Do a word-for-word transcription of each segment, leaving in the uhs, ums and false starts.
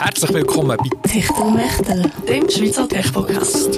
Herzlich willkommen bei Techtelmechtel, dem Schweizer Tech-Podcast.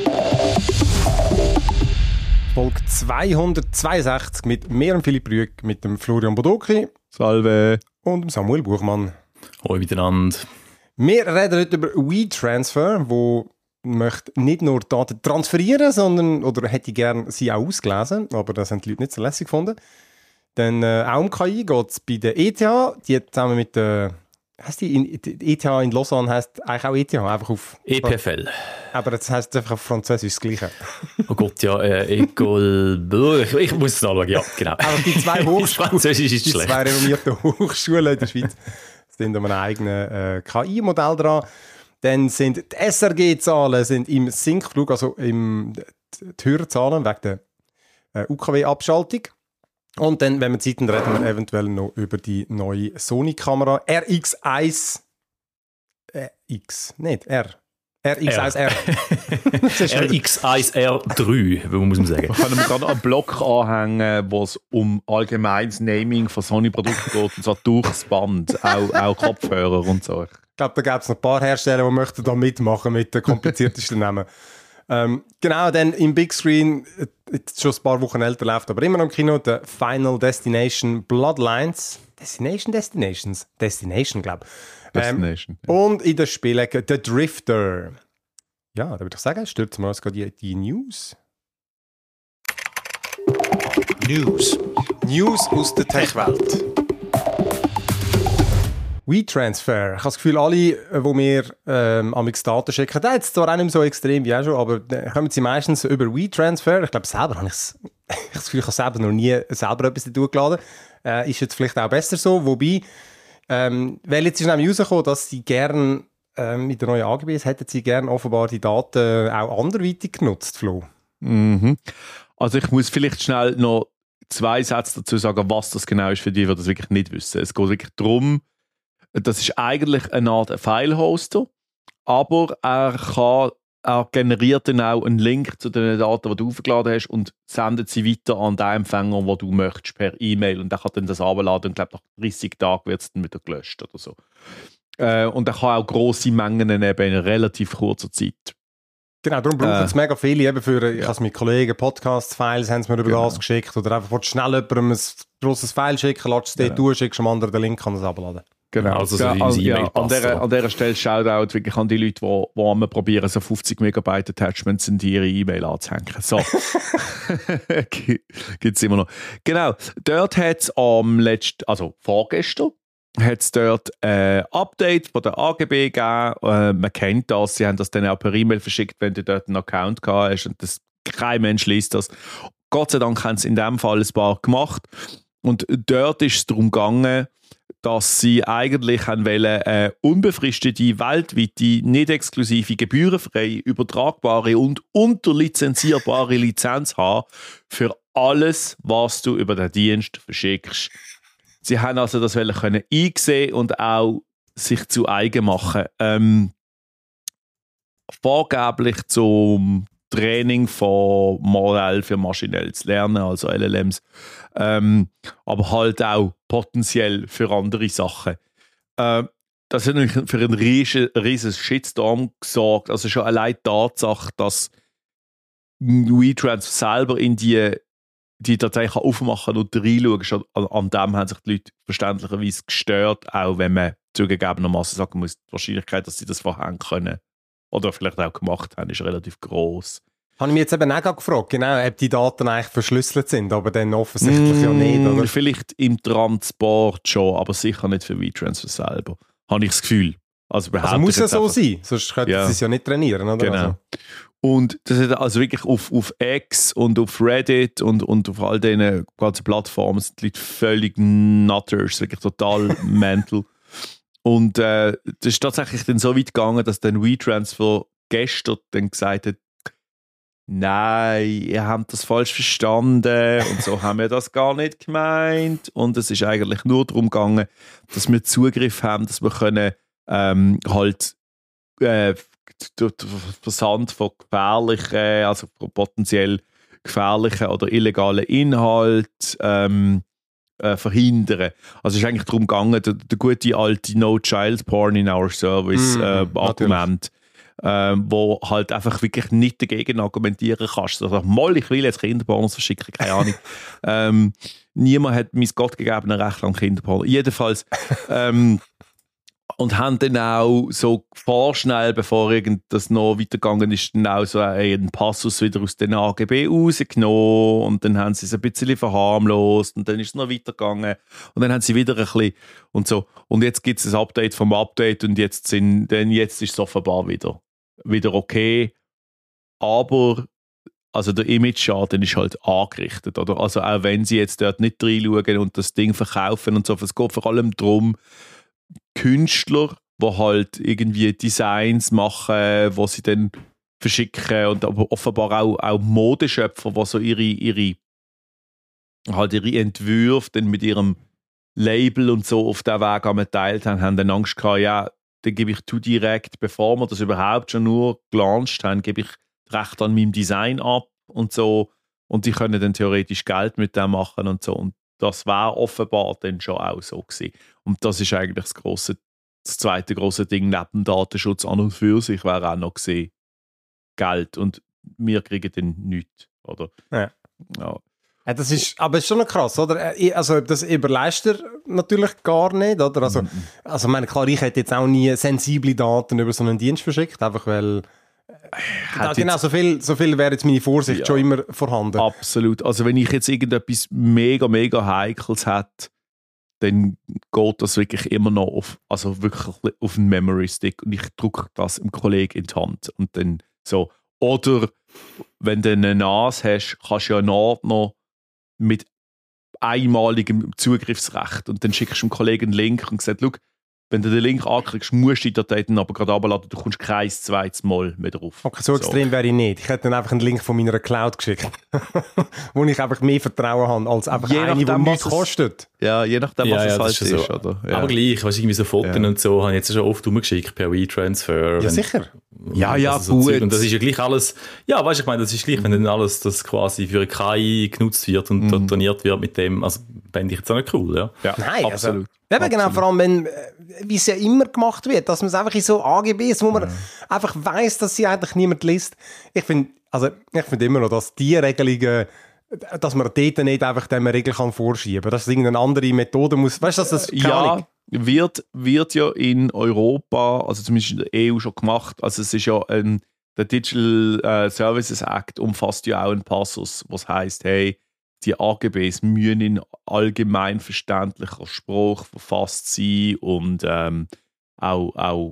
Folge zweihundertzweiundsechzig mit mir und Philipp Rüegg, mit dem Florian Bodoki. Salve. Und dem Samuel Buchmann. Hoi miteinander. Wir reden heute über WeTransfer, wo möchte nicht nur Daten transferieren, sondern, oder hätte gerne sie auch ausgelesen, aber das haben die Leute nicht so lässig gefunden. Dann äh, auch um K I geht es bei der E T H, die hat zusammen mit der, heisst die, in, die E T H in Lausanne heisst eigentlich auch E T H, einfach auf... E P F L. Aber das heisst einfach auf Französisch das Gleiche. Oh Gott, ja, äh, École... Ich, ich muss es nachschauen, ja, genau. Aber die zwei Hochschulen, Französisch ist die schlecht. zwei renommierten Hochschulen in der Schweiz sind an einem eigenen äh, K I-Modell dran. Dann sind die S R G-Zahlen sind im Sinkflug, also im, die Hörerzahlen wegen der äh, U K W-Abschaltung. Und dann, wenn wir Zeit haben, reden wir eventuell noch über die neue Sony-Kamera R X eins äh, X, nicht R. R X eins R. R X eins R drei, muss man sagen. Wir können gerade einen Blog anhängen, wo es um allgemeines Naming von Sony-Produkten geht, und so durchs Band, auch, auch Kopfhörer und so. Ich glaube, da gibt es noch ein paar Hersteller, die möchten da mitmachen mit den kompliziertesten Namen. Ähm, genau, dann im Big Screen, jetzt schon ein paar Wochen älter läuft, aber immer noch im Kino, der Final Destination Bloodlines. Destination, Destinations? Destination, glaube ich. Destination. Ähm, ja. Und in den Spielen The Drifter. Ja, da würde ich sagen, stürzen wir uns gerade die, die News. News. News aus der Tech-Welt. WeTransfer. Ich habe das Gefühl, alle, die mir ähm, amix Daten schicken, das ist zwar auch nicht so extrem wie auch schon, aber dann kommen sie meistens über WeTransfer. Ich glaube, selber habe ich es, ich habe das Gefühl, ich habe selber noch nie selber etwas durchgeladen. Äh, ist jetzt vielleicht auch besser so, wobei, ähm, weil jetzt ist nämlich rausgekommen, dass sie gerne ähm, mit den neuen A G Bs hätten sie gerne offenbar die Daten auch anderweitig genutzt, Flo. Mhm. Also ich muss vielleicht schnell noch zwei Sätze dazu sagen, was das genau ist für die, die das wirklich nicht wissen. Es geht wirklich darum, das ist eigentlich eine Art File-Hoster, aber er, kann, er generiert dann auch einen Link zu den Daten, die du aufgeladen hast, und sendet sie weiter an den Empfänger, den du möchtest, per E-Mail. Und der kann dann das abladen und glaube nach dreißig Tagen wird es dann wieder gelöscht oder so. Äh, und er kann auch grosse Mengen eben in relativ kurzer Zeit. Genau, darum brauchen es äh, mega viele. Eben für, ich ja. habe es mit Kollegen, Podcast-Files haben sie mir über genau. das geschickt. Oder einfach willst schnell jemandem ein grosses File schicken, lässt es genau. dort durch, schickst dem anderen den Link, kann es abladen. Genau, also so ja, wie also, E-Mail ja, an, dieser, an dieser Stelle Shoutout wirklich an die Leute, die, die einmal probieren, so fünfzig Megabyte Attachments in ihre E-Mail anzuhängen. So. Gibt es immer noch. Genau, dort hat es am letzten, also vorgestern, hat es dort ein Update von der A G B gegeben. Äh, man kennt das, sie haben das dann auch per E-Mail verschickt, wenn du dort einen Account gehabt hast, und das, kein Mensch liest das. Gott sei Dank haben sie in diesem Fall ein paar gemacht. Und dort ist es darum gegangen, dass sie eigentlich wollen, eine unbefristete, weltweite, nicht exklusive, gebührenfreie, übertragbare und unterlizenzierbare Lizenz haben für alles, was du über den Dienst verschickst. Sie haben also das können einsehen und auch sich zu eigen machen. Ähm, vorgeblich zum Training von Modell für maschinelles Lernen, also L L Ms, ähm, aber halt auch potenziell für andere Sachen. Äh, das hat natürlich für einen riesen, riesen Shitstorm gesorgt. Also schon allein die Tatsache, dass WeTransfer selber in die, die Datei aufmachen und reinschauen, schon an, an dem haben sich die Leute verständlicherweise gestört, auch wenn man zugegebenermaßen sagen muss, die Wahrscheinlichkeit, dass sie das vorher können oder vielleicht auch gemacht haben, ist relativ gross. Habe ich mich jetzt eben auch gefragt, genau, ob die Daten eigentlich verschlüsselt sind, aber dann offensichtlich mm, ja nicht, oder? Vielleicht im Transport schon, aber sicher nicht für WeTransfer selber. Habe ich das Gefühl. Also, also muss ja so sein, sonst könnten ja. sie es ja nicht trainieren, oder? Genau. Also. Und das hat also wirklich auf, auf X und auf Reddit und, und auf all diesen ganzen Plattformen sind die Leute völlig nutters, wirklich total mental. Und äh, das ist tatsächlich dann so weit gegangen, dass dann WeTransfer gestern dann gesagt hat, nein, ihr habt das falsch verstanden und so haben wir das gar nicht gemeint. Und es ist eigentlich nur darum gegangen, dass wir Zugriff haben, dass wir können ähm, halt äh, durch den Versand von gefährlichen, also von potenziell gefährlichen oder illegalen Inhalt ähm, äh, verhindern. Also es ist eigentlich darum gegangen, der, der gute alte No Child Porn in Our Service Mm, äh, natürlich. Argument, äh, wo halt einfach wirklich nicht dagegen argumentieren kannst. Also, mal, ich will jetzt Kinderpornos verschicken, keine Ahnung. ähm, niemand hat mein gottgegebenes Recht an Kinderporno. Jedenfalls ähm, und haben dann auch so vorschnell, bevor irgend das noch weitergegangen ist, dann auch so einen Passus wieder aus den A G B rausgenommen und dann haben sie es ein bisschen verharmlost und dann ist es noch weitergegangen und dann haben sie wieder ein bisschen und so. Und jetzt gibt es ein Update vom Update und jetzt, sind, dann jetzt ist es offenbar wieder, wieder okay. Aber also der Image-Schaden ist halt angerichtet. Oder? Also auch wenn sie jetzt dort nicht reinschauen und das Ding verkaufen und so, es geht vor allem darum, Künstler, die halt irgendwie Designs machen, wo sie dann verschicken und aber offenbar auch, auch Modeschöpfer, die so ihre, ihre, halt ihre Entwürfe dann mit ihrem Label und so auf den Weg geteilt haben, haben dann Angst gehabt, ja, dann gebe ich zu direkt, bevor wir das überhaupt schon nur gelauncht haben, gebe ich Recht an meinem Design ab und so und die können dann theoretisch Geld mit dem machen und so und das war offenbar dann schon auch so gewesen. Und das ist eigentlich das, grosse, das zweite große Ding neben Datenschutz an und für sich, wäre auch noch gesehen Geld. Und wir kriegen dann nichts, oder? Ja. Ja. Ja, das ist, aber es ist schon noch krass, oder? Also das überleist er natürlich gar nicht, oder? Also, Mhm. also ich meine, klar, ich hätte jetzt auch nie sensible Daten über so einen Dienst verschickt, einfach weil da, genau, so viel, so viel wäre jetzt meine Vorsicht Ja. schon immer vorhanden. Absolut. Also wenn ich jetzt irgendetwas mega, mega Heikles hätte, dann geht das wirklich immer noch auf, also wirklich auf einen Memory Stick und ich drücke das dem Kollegen in die Hand und dann so. Oder wenn du eine N A S hast, kannst du ja einen Ordner mit einmaligem Zugriffsrecht und dann schickst du dem Kollegen einen Link und sagst, schau, wenn du den Link anklickst, musst du die Datei dann aber gerade runterladen, du kommst kein zweites Mal mehr drauf. Okay, so extrem wäre ich nicht. Ich hätte dann einfach einen Link von meiner Cloud geschickt, wo ich einfach mehr Vertrauen habe, als einfach Je eine, die nachdem, nichts was es- kostet. Ja, je nachdem, Ja, was ja, es das halt ist ist. so. Oder? Ja. Aber gleich, weißt du, irgendwie so Fotos Ja. und so, habe ich jetzt schon oft rumgeschickt per WeTransfer. Ja, Wenn- sicher. Ja, ja, also so gut. Zeug. Und das ist ja gleich alles, ja, weißt du, ich meine, das ist gleich, wenn dann alles das quasi für eine K I genutzt wird und mhm. trainiert wird mit dem, also fände ich jetzt auch nicht cool, ja. Ja, Nein, absolut. Also, eben genau, Absolut. vor allem, wenn, äh, wie es ja immer gemacht wird, dass man es einfach in so A G Bs, wo man Ja. einfach weiss, dass sie eigentlich niemand liest. Ich finde, also, ich finde immer noch, dass die Regelungen, dass man dort nicht einfach diese Regel kann vorschieben kann, dass es irgendeine andere Methode muss, weißt du, dass das, keine Ja, Ahnung. wird, wird ja in Europa, also zumindest in der E U schon gemacht, also es ist ja ein, der Digital äh, Services Act umfasst ja auch einen Passus, was heisst, hey, die A G Bs müssen in allgemein verständlicher Sprache verfasst sein und ähm, auch, auch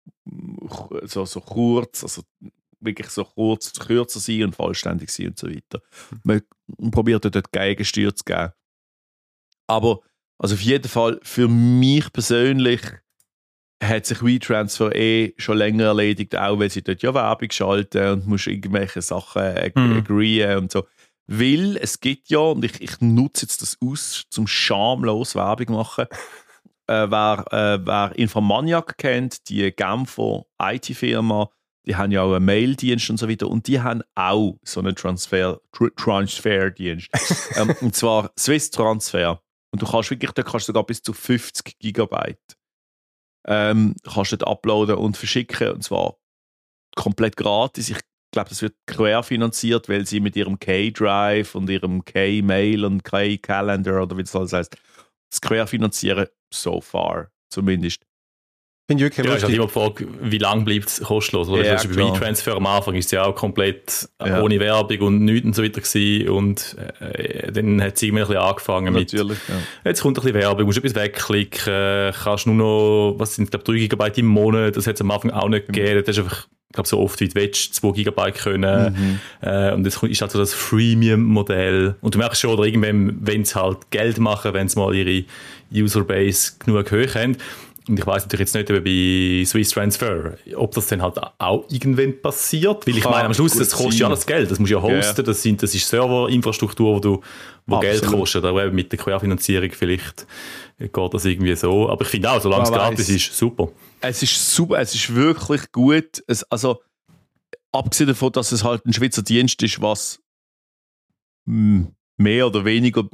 so, so kurz, also wirklich so kurz, kürzer sein und vollständig sein und so weiter. Man probiert dort Gegensteuer zu geben. Aber also auf jeden Fall, für mich persönlich hat sich WeTransfer eh schon länger erledigt, auch weil sie dort ja Werbung schalten und musst irgendwelche Sachen ag Mhm. agreeen und so. Weil es gibt ja, und ich, ich nutze jetzt das aus, zum schamlos Werbung machen, äh, wer, äh, wer Infomaniac kennt, die Genfer I T-Firma, die haben ja auch einen Maildienst und so weiter und die haben auch so einen Transfer, Tr Transferdienst. ähm, und zwar Swiss Transfer. Und du kannst wirklich, da kannst du sogar bis zu fünfzig Gigabyte ähm, kannst du dort uploaden und verschicken. Und zwar komplett gratis. Ich glaube, das wird querfinanziert, weil sie mit ihrem K-Drive und ihrem K-Mail und K-Calendar oder wie das alles heißt, das querfinanzieren, so far zumindest. Finde ich wirklich Ja, ist halt lustig. immer die Frage, wie lange bleibt es kostenlos? Oder? Ja, Das ist bei klar. WeTransfer am Anfang ist es ja auch komplett Ja. ohne Werbung und nichts und so weiter gewesen. Und äh, dann hat es irgendwie ein bisschen angefangen mit, Natürlich. Ja. jetzt kommt ein bisschen Werbung, musst etwas wegklicken, kannst nur noch, was sind, glaube drei Gigabyte im Monat, das hat es am Anfang auch nicht gegeben. Das ist einfach, ich glaube, so oft wie du willst, zwei Gigabyte können. Mhm. Äh, und jetzt ist halt so das Freemium-Modell. Und du merkst schon, oder irgendwann, wenn sie halt Geld machen, wenn sie mal ihre Userbase genug hoch haben. Und ich weiss natürlich jetzt nicht eben bei Swiss Transfer, ob das dann halt auch irgendwann passiert. Weil ich Kann meine, am Schluss, gut das kostet sein. ja alles Geld. Das musst du ja hosten, Ja. das, sind, das ist Serverinfrastruktur, wo, du, wo Geld Absolut. kostet. Aber eben mit der Querfinanzierung vielleicht geht das irgendwie so. Aber ich finde auch, solange es Man gratis weiss. ist, super. Es ist super, es ist wirklich gut. Es, also, abgesehen davon, dass es halt ein Schweizer Dienst ist, was mh, mehr oder weniger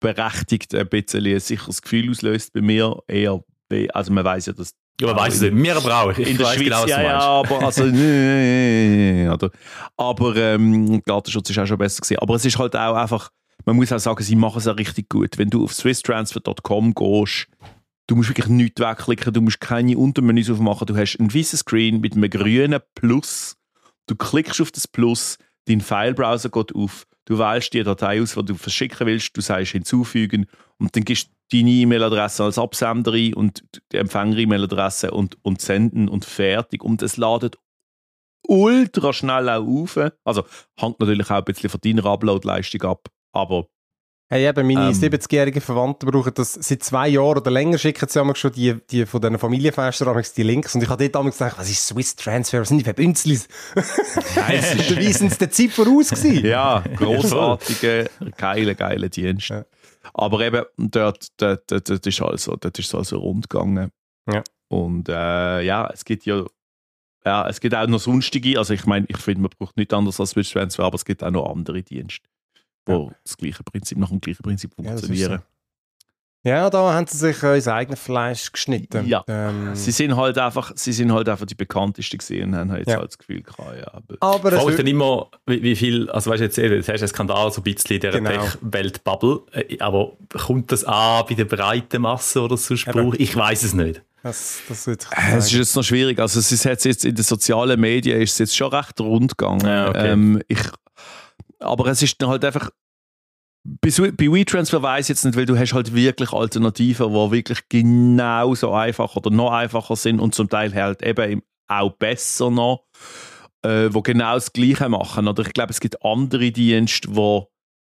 berechtigt ein bisschen ein sicheres Gefühl auslöst. Bei mir eher, also man weiss ja, dass Ja, man weiss es nicht. Wir aber auch. Ich, in ich der weiss Schweiz, genau, was ja, du ja, meinst. aber, also, nee, oder, aber ähm, Datenschutz ist auch schon besser gewesen. Aber es ist halt auch einfach, man muss auch sagen, sie machen es auch richtig gut. Wenn du auf swiss transfer dot com gehst, du musst wirklich nichts wegklicken, du musst keine Untermenüs aufmachen, du hast einen weißen Screen mit einem grünen Plus, du klickst auf das Plus, dein File-Browser geht auf, du wählst die Datei aus, die du verschicken willst, du sagst hinzufügen und dann gibst du deine E-Mail-Adresse als Absender ein und die Empfänger-E-Mail-Adresse und, und senden und fertig. Und es ladet ultra schnell auch auf. Also hängt natürlich auch ein bisschen von deiner Upload-Leistung ab, aber Hey, eben, meine Ähm. siebzigjährigen Verwandten brauchen das seit zwei Jahren oder länger, schicken sie manchmal schon die, die von diesen Familienfesten die Links. Und ich habe dort damals gedacht, was ist Swiss Transfer, was sind die für Bünzlis? Dabei sind sie der Zeit voraus gewesen. ja, grossartige, geile, geile Dienst. Ja. Aber eben, dort, dort, dort, dort ist also, dort ist es also rund gegangen. Ja. Und äh, ja, es gibt ja, ja, es gibt auch noch sonstige, also ich meine, ich finde, man braucht nichts anderes als Swiss Transfer, aber es gibt auch noch andere Dienste, wo Ja. das gleiche Prinzip, nach dem gleichen Prinzip Ja, das ist funktionieren. Ja, da haben sie sich äh, ins eigene Fleisch geschnitten. Ja. Ähm, Sie sind halt einfach, sie sind halt einfach die bekanntesten gesehen und haben jetzt Ja. halt das Gefühl gehabt, ja. Aber aber Ich es frage mich wird- dann immer, wie, wie viel, also weißt du, jetzt, jetzt hast du einen Skandal so ein bisschen in dieser Genau. Tech-Welt-Bubble, äh, aber kommt das an bei der breiten Masse oder so Spruch? Ich weiß es nicht. das, das wird Äh, Es ist jetzt noch schwierig. Also es ist jetzt in den sozialen Medien ist es jetzt schon recht rund gegangen. Ja, okay. ähm, ich, aber es ist dann halt einfach bei, Swi- bei WeTransfer weiss ich jetzt nicht, weil du hast halt wirklich Alternativen, die wirklich genauso einfach oder noch einfacher sind und zum Teil halt eben auch besser noch, äh, wo genau das Gleiche machen. Oder ich glaube, es gibt andere Dienste, wo,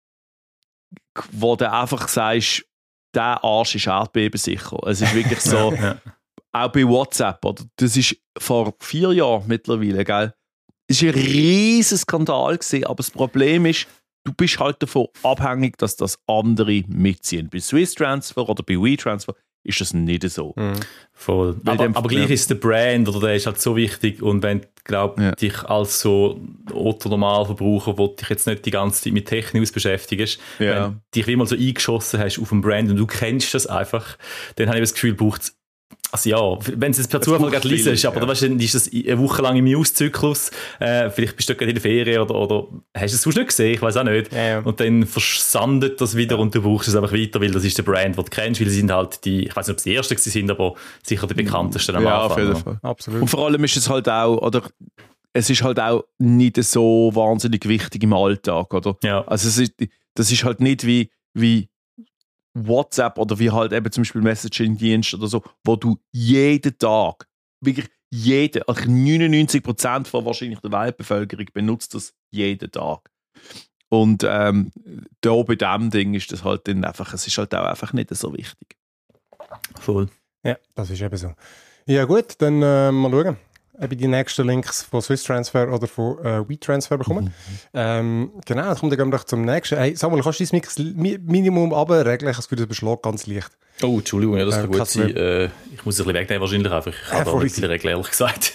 wo du einfach sagst, der Arsch ist erdbebensicher. Es ist wirklich so, Ja. auch bei WhatsApp, oder? Das ist vor vier Jahren mittlerweile, gell? Es war ein riesiger Skandal gewesen, aber das Problem ist, du bist halt davon abhängig, dass das andere mitziehen. Bei Swiss Transfer oder bei WeTransfer ist das nicht so. Mhm. Voll. Weil Aber, dem- aber gleich ja. ist der Brand oder der ist halt so wichtig und wenn glaub, Ja. dich als so Otto-Normalverbraucher, wo dich jetzt nicht die ganze Zeit mit Technik beschäftigst, Ja. wenn du dich wie mal so eingeschossen hast auf einen Brand und du kennst das einfach, dann habe ich das Gefühl, braucht es also ja, wenn es jetzt per Es Zufall braucht gerade viel, liest, aber ja. dann weißt du, dann ist das eine Woche lang im News-Zyklus, äh, vielleicht bist du gerade in der Ferien oder, oder hast du es sonst nicht gesehen, ich weiß auch nicht. Ja, ja. Und dann versandet das wieder und du brauchst es einfach weiter, weil das ist der Brand, den du kennst, weil sie sind halt die, ich weiß nicht, ob sie die Ersten sind, aber sicher die bekanntesten am Ja, Anfang. auf jeden oder? Fall. Absolut. Und vor allem ist es halt auch, oder es ist halt auch nicht so wahnsinnig wichtig im Alltag, oder? Ja. Also es ist, das ist halt nicht wie, wie WhatsApp oder wie halt eben zum Beispiel Messaging-Dienst oder so, wo du jeden Tag, wirklich jeden, also neunundneunzig Prozent von wahrscheinlich der Weltbevölkerung benutzt das jeden Tag. Und ähm, da bei diesem Ding ist das halt dann einfach, es ist halt auch einfach nicht so wichtig. Voll. Ja, das ist eben so. Ja gut, dann äh, mal schauen, ob ich die nächsten Links von Swiss Transfer oder von äh, WeTransfer bekomme. Ähm, genau, dann kommen wir dann doch zum nächsten. Hey, Samuel, kannst du dein Mix Mi- Minimum runterregeln? Ich habe das Gefühl, das beschlägt ganz leicht. Oh, Entschuldigung, ja, das Äh, kann gut kein sein. Äh, ich muss es ein bisschen wegnehmen wahrscheinlich einfach. Ich Ja, habe da voll nicht viele Regeln, ehrlich gesagt.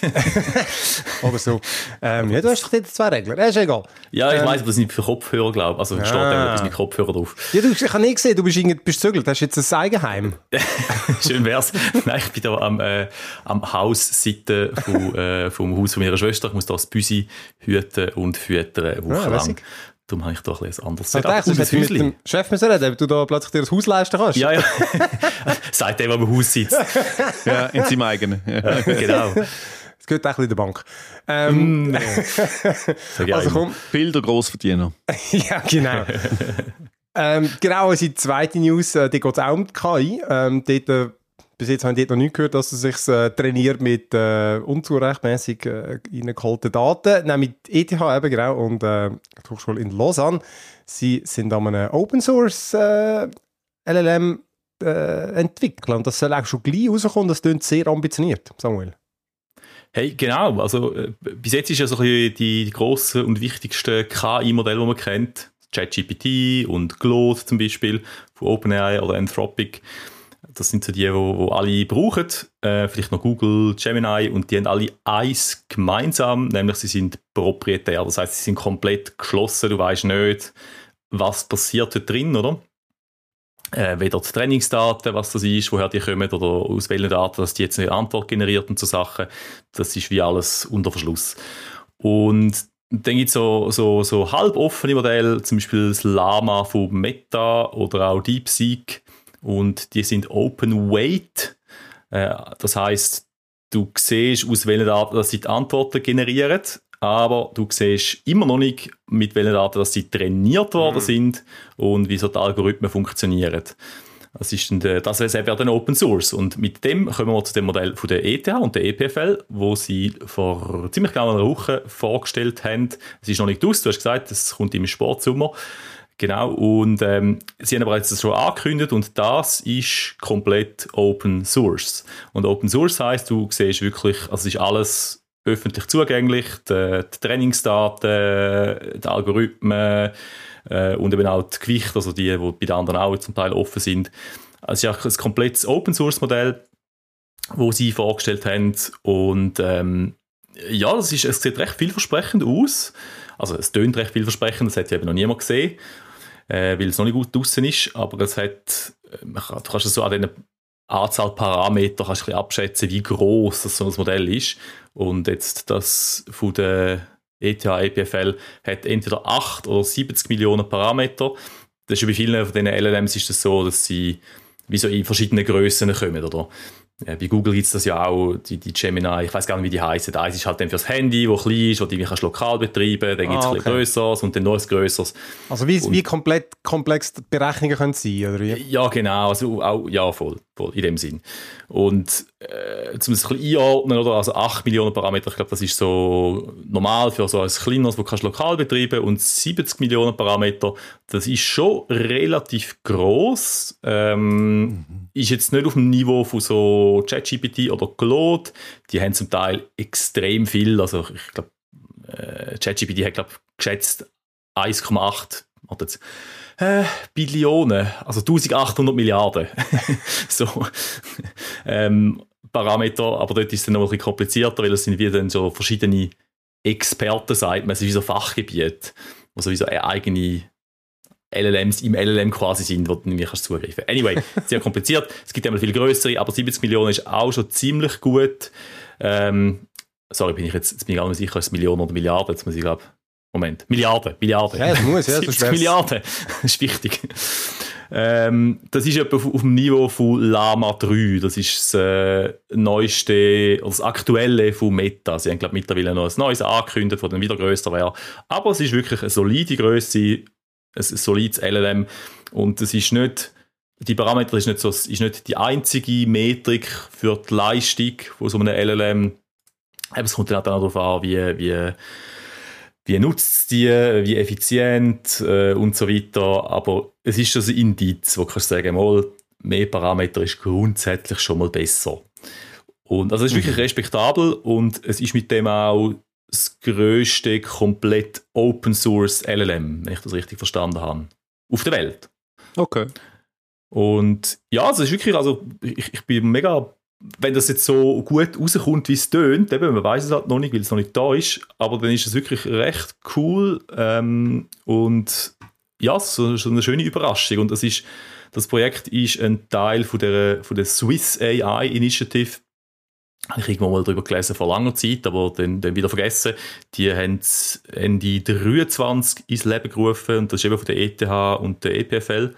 Oder so. ähm, ja, du hast doch dort zwei Regler. Ja, ist egal. ja, ich Ähm, weiss, aber das sind für Kopfhörer, glaube ich. Also Ah. steht da etwas mit Kopfhörer drauf. Ja, du, ich habe nie gesehen, du bist, irgendwie- bist zügelt. Hast jetzt ein Eigenheim. Schön wär's. Nein, ich bin da am, äh, am Hausseite vom, äh, vom Haus von meiner Schwester. Ich muss da das Büsi hüten und füttern eine Woche Ah, lang. lässig. Darum habe ich doch ein bisschen ein anderes Ich Setup. dachte, Und du ein hättest mit Häuschen. dem Chef müssen reden, ob du da plötzlich dir ein Haus leisten kannst. Ja, ja. Sagt der, der am Haus sitzt. Ja, in seinem eigenen. Ja. Genau. Das gehört auch ein bisschen der Bank. Ähm, Sag ich also auch immer. komm. Bilder Grossverdiener. Ja, genau. ähm, genau, unsere zweite News, äh, die geht auch um die K I. Ähm, dort, äh, bis jetzt habe ich dort noch nicht gehört, dass sie sich äh, trainiert mit äh, unzurechtmäßig äh, reingeholten Daten. Nein, mit E T H eben, genau, und äh, die Hochschule in Lausanne. Sie sind an einem Open Source äh, L L M äh, entwickeln. Und das soll auch schon gleich rauskommen. Das klingt sehr ambitioniert, Samuel. Hey, genau. Also, äh, bis jetzt ist ja so ein bisschen die, die grossen und wichtigsten K I-Modelle, die man kennt. ChatGPT und Claude zum Beispiel von OpenAI oder Anthropic. Das sind so die, die, die alle brauchen. Äh, vielleicht noch Google, Gemini. Und die haben alle eins gemeinsam, nämlich sie sind proprietär. Das heisst, sie sind komplett geschlossen. Du weißt nicht, was passiert dort drin, oder? Äh, weder die Trainingsdaten, was das ist, woher die kommen oder aus welchen Daten, dass die jetzt eine Antwort generiert und so Sachen. Das ist wie alles unter Verschluss. Und dann gibt es so, so, so halboffene Modelle, zum Beispiel das Llama von Meta oder auch DeepSeek. Und die sind Open Weight. Äh, das heisst, du siehst, aus welchen Daten dass sie die Antworten generieren, aber du siehst immer noch nicht, mit welchen Daten dass sie trainiert worden mhm. sind und wie so die Algorithmen funktionieren. Das ist dann, das wäre dann Open Source. Und mit dem kommen wir zu dem Modell von der E T H und der E P F L, wo sie vor ziemlich genau einer Woche vorgestellt haben. Es ist noch nicht aus, du hast gesagt, es kommt im Sportsommer. Genau, und ähm, sie haben aber jetzt schon angekündigt und das ist komplett Open Source. Und Open Source heisst, du siehst wirklich, also es ist alles öffentlich zugänglich, die, die Trainingsdaten, die Algorithmen äh, und eben auch die Gewichte, also die, die bei den anderen auch zum Teil offen sind. Also es ist ein komplettes Open-Source-Modell, das sie vorgestellt haben und ähm, ja, das ist, es sieht recht vielversprechend aus. Also es tönt recht vielversprechend, das hat ja eben noch niemand gesehen, äh, weil es noch nicht gut draussen ist, aber es hat, du kannst es so an den Anzahl Parameter kannst du ein bisschen abschätzen, wie gross das so ein Modell ist. Und jetzt das von der E T H E P F L hat entweder acht oder siebzig Millionen Parameter. Das ist bei vielen von diesen L L Ms ist das so, dass sie wie so in verschiedenen Grössen kommen, oder? Ja, bei Google gibt es das ja auch, die, die Gemini, ich weiß gar nicht, wie die heißen. Eins ist halt dann fürs Handy, das klein ist, wo du kannst lokal betreiben, dann gibt es ah, okay. ein bisschen grösseres und dann noch ein grösseres. Also wie, und, wie komplett komplex die Berechnungen können sein, oder wie? Ja, genau, also auch, ja, voll, voll, in dem Sinn. Und äh, um es ein bisschen einordnen, oder? Also acht Millionen Parameter, ich glaube, das ist so normal für so ein kleineres, das du lokal betreiben und siebzig Millionen Parameter, das ist schon relativ gross. Ähm, mhm. Ist jetzt nicht auf dem Niveau von so ChatGPT oder Claude. Die haben zum Teil extrem viel. Also ich glaube, äh, ChatGPT hat glaub, geschätzt eins Komma acht äh, Billionen, also eintausendachthundert Milliarden. so ähm, Parameter, aber dort ist es dann noch ein bisschen komplizierter, weil es sind wie dann so verschiedene Experten, sagt man, es ist wie so Fachgebiet, also wie so eine eigene L L Ms im L L M quasi sind, wo du nicht kannst zugreifen. Anyway, sehr kompliziert. Es gibt einmal viel grössere, aber siebzig Millionen ist auch schon ziemlich gut. Ähm, sorry, bin ich jetzt, jetzt bin ich gar nicht sicher, ist es Millionen oder Milliarden? Jetzt muss ich glaube, Moment, Milliarden, Milliarden. Ja, das muss, ja. siebzig Milliarden, das ist wichtig. Ähm, das ist etwa auf dem Niveau von Llama drei. Das ist das äh, neueste, oder das aktuelle von Meta. Sie haben glaube mittlerweile noch ein neues angekündigt, das dann wieder grösser wäre. Aber es ist wirklich eine solide Grösse, ein solides L L M und es ist nicht, die Parameter ist nicht, so, ist nicht die einzige Metrik für die Leistung von so einem L L M. Es kommt dann auch darauf an, wie, wie, wie nutzt es die, wie effizient äh, und so weiter, aber es ist schon ein Indiz, wo du kannst sagen, mal, mehr Parameter ist grundsätzlich schon mal besser. Und also es ist wirklich mhm. respektabel und es ist mit dem auch das grösste komplett Open Source L L M, wenn ich das richtig verstanden habe, auf der Welt. Okay. Und ja, also es ist wirklich, also ich, ich bin mega, wenn das jetzt so gut rauskommt, wie es tönt, eben, man weiß es halt noch nicht, weil es noch nicht da ist, aber dann ist es wirklich recht cool ähm, und ja, so, so eine schöne Überraschung. Und das ist, das Projekt ist ein Teil von der, von der Swiss A I Initiative. Habe ich irgendwann mal darüber gelesen vor langer Zeit, aber dann, dann wieder vergessen. Die haben es Ende dreiundzwanzig ins Leben gerufen und das ist eben von der E T H und der E P F L.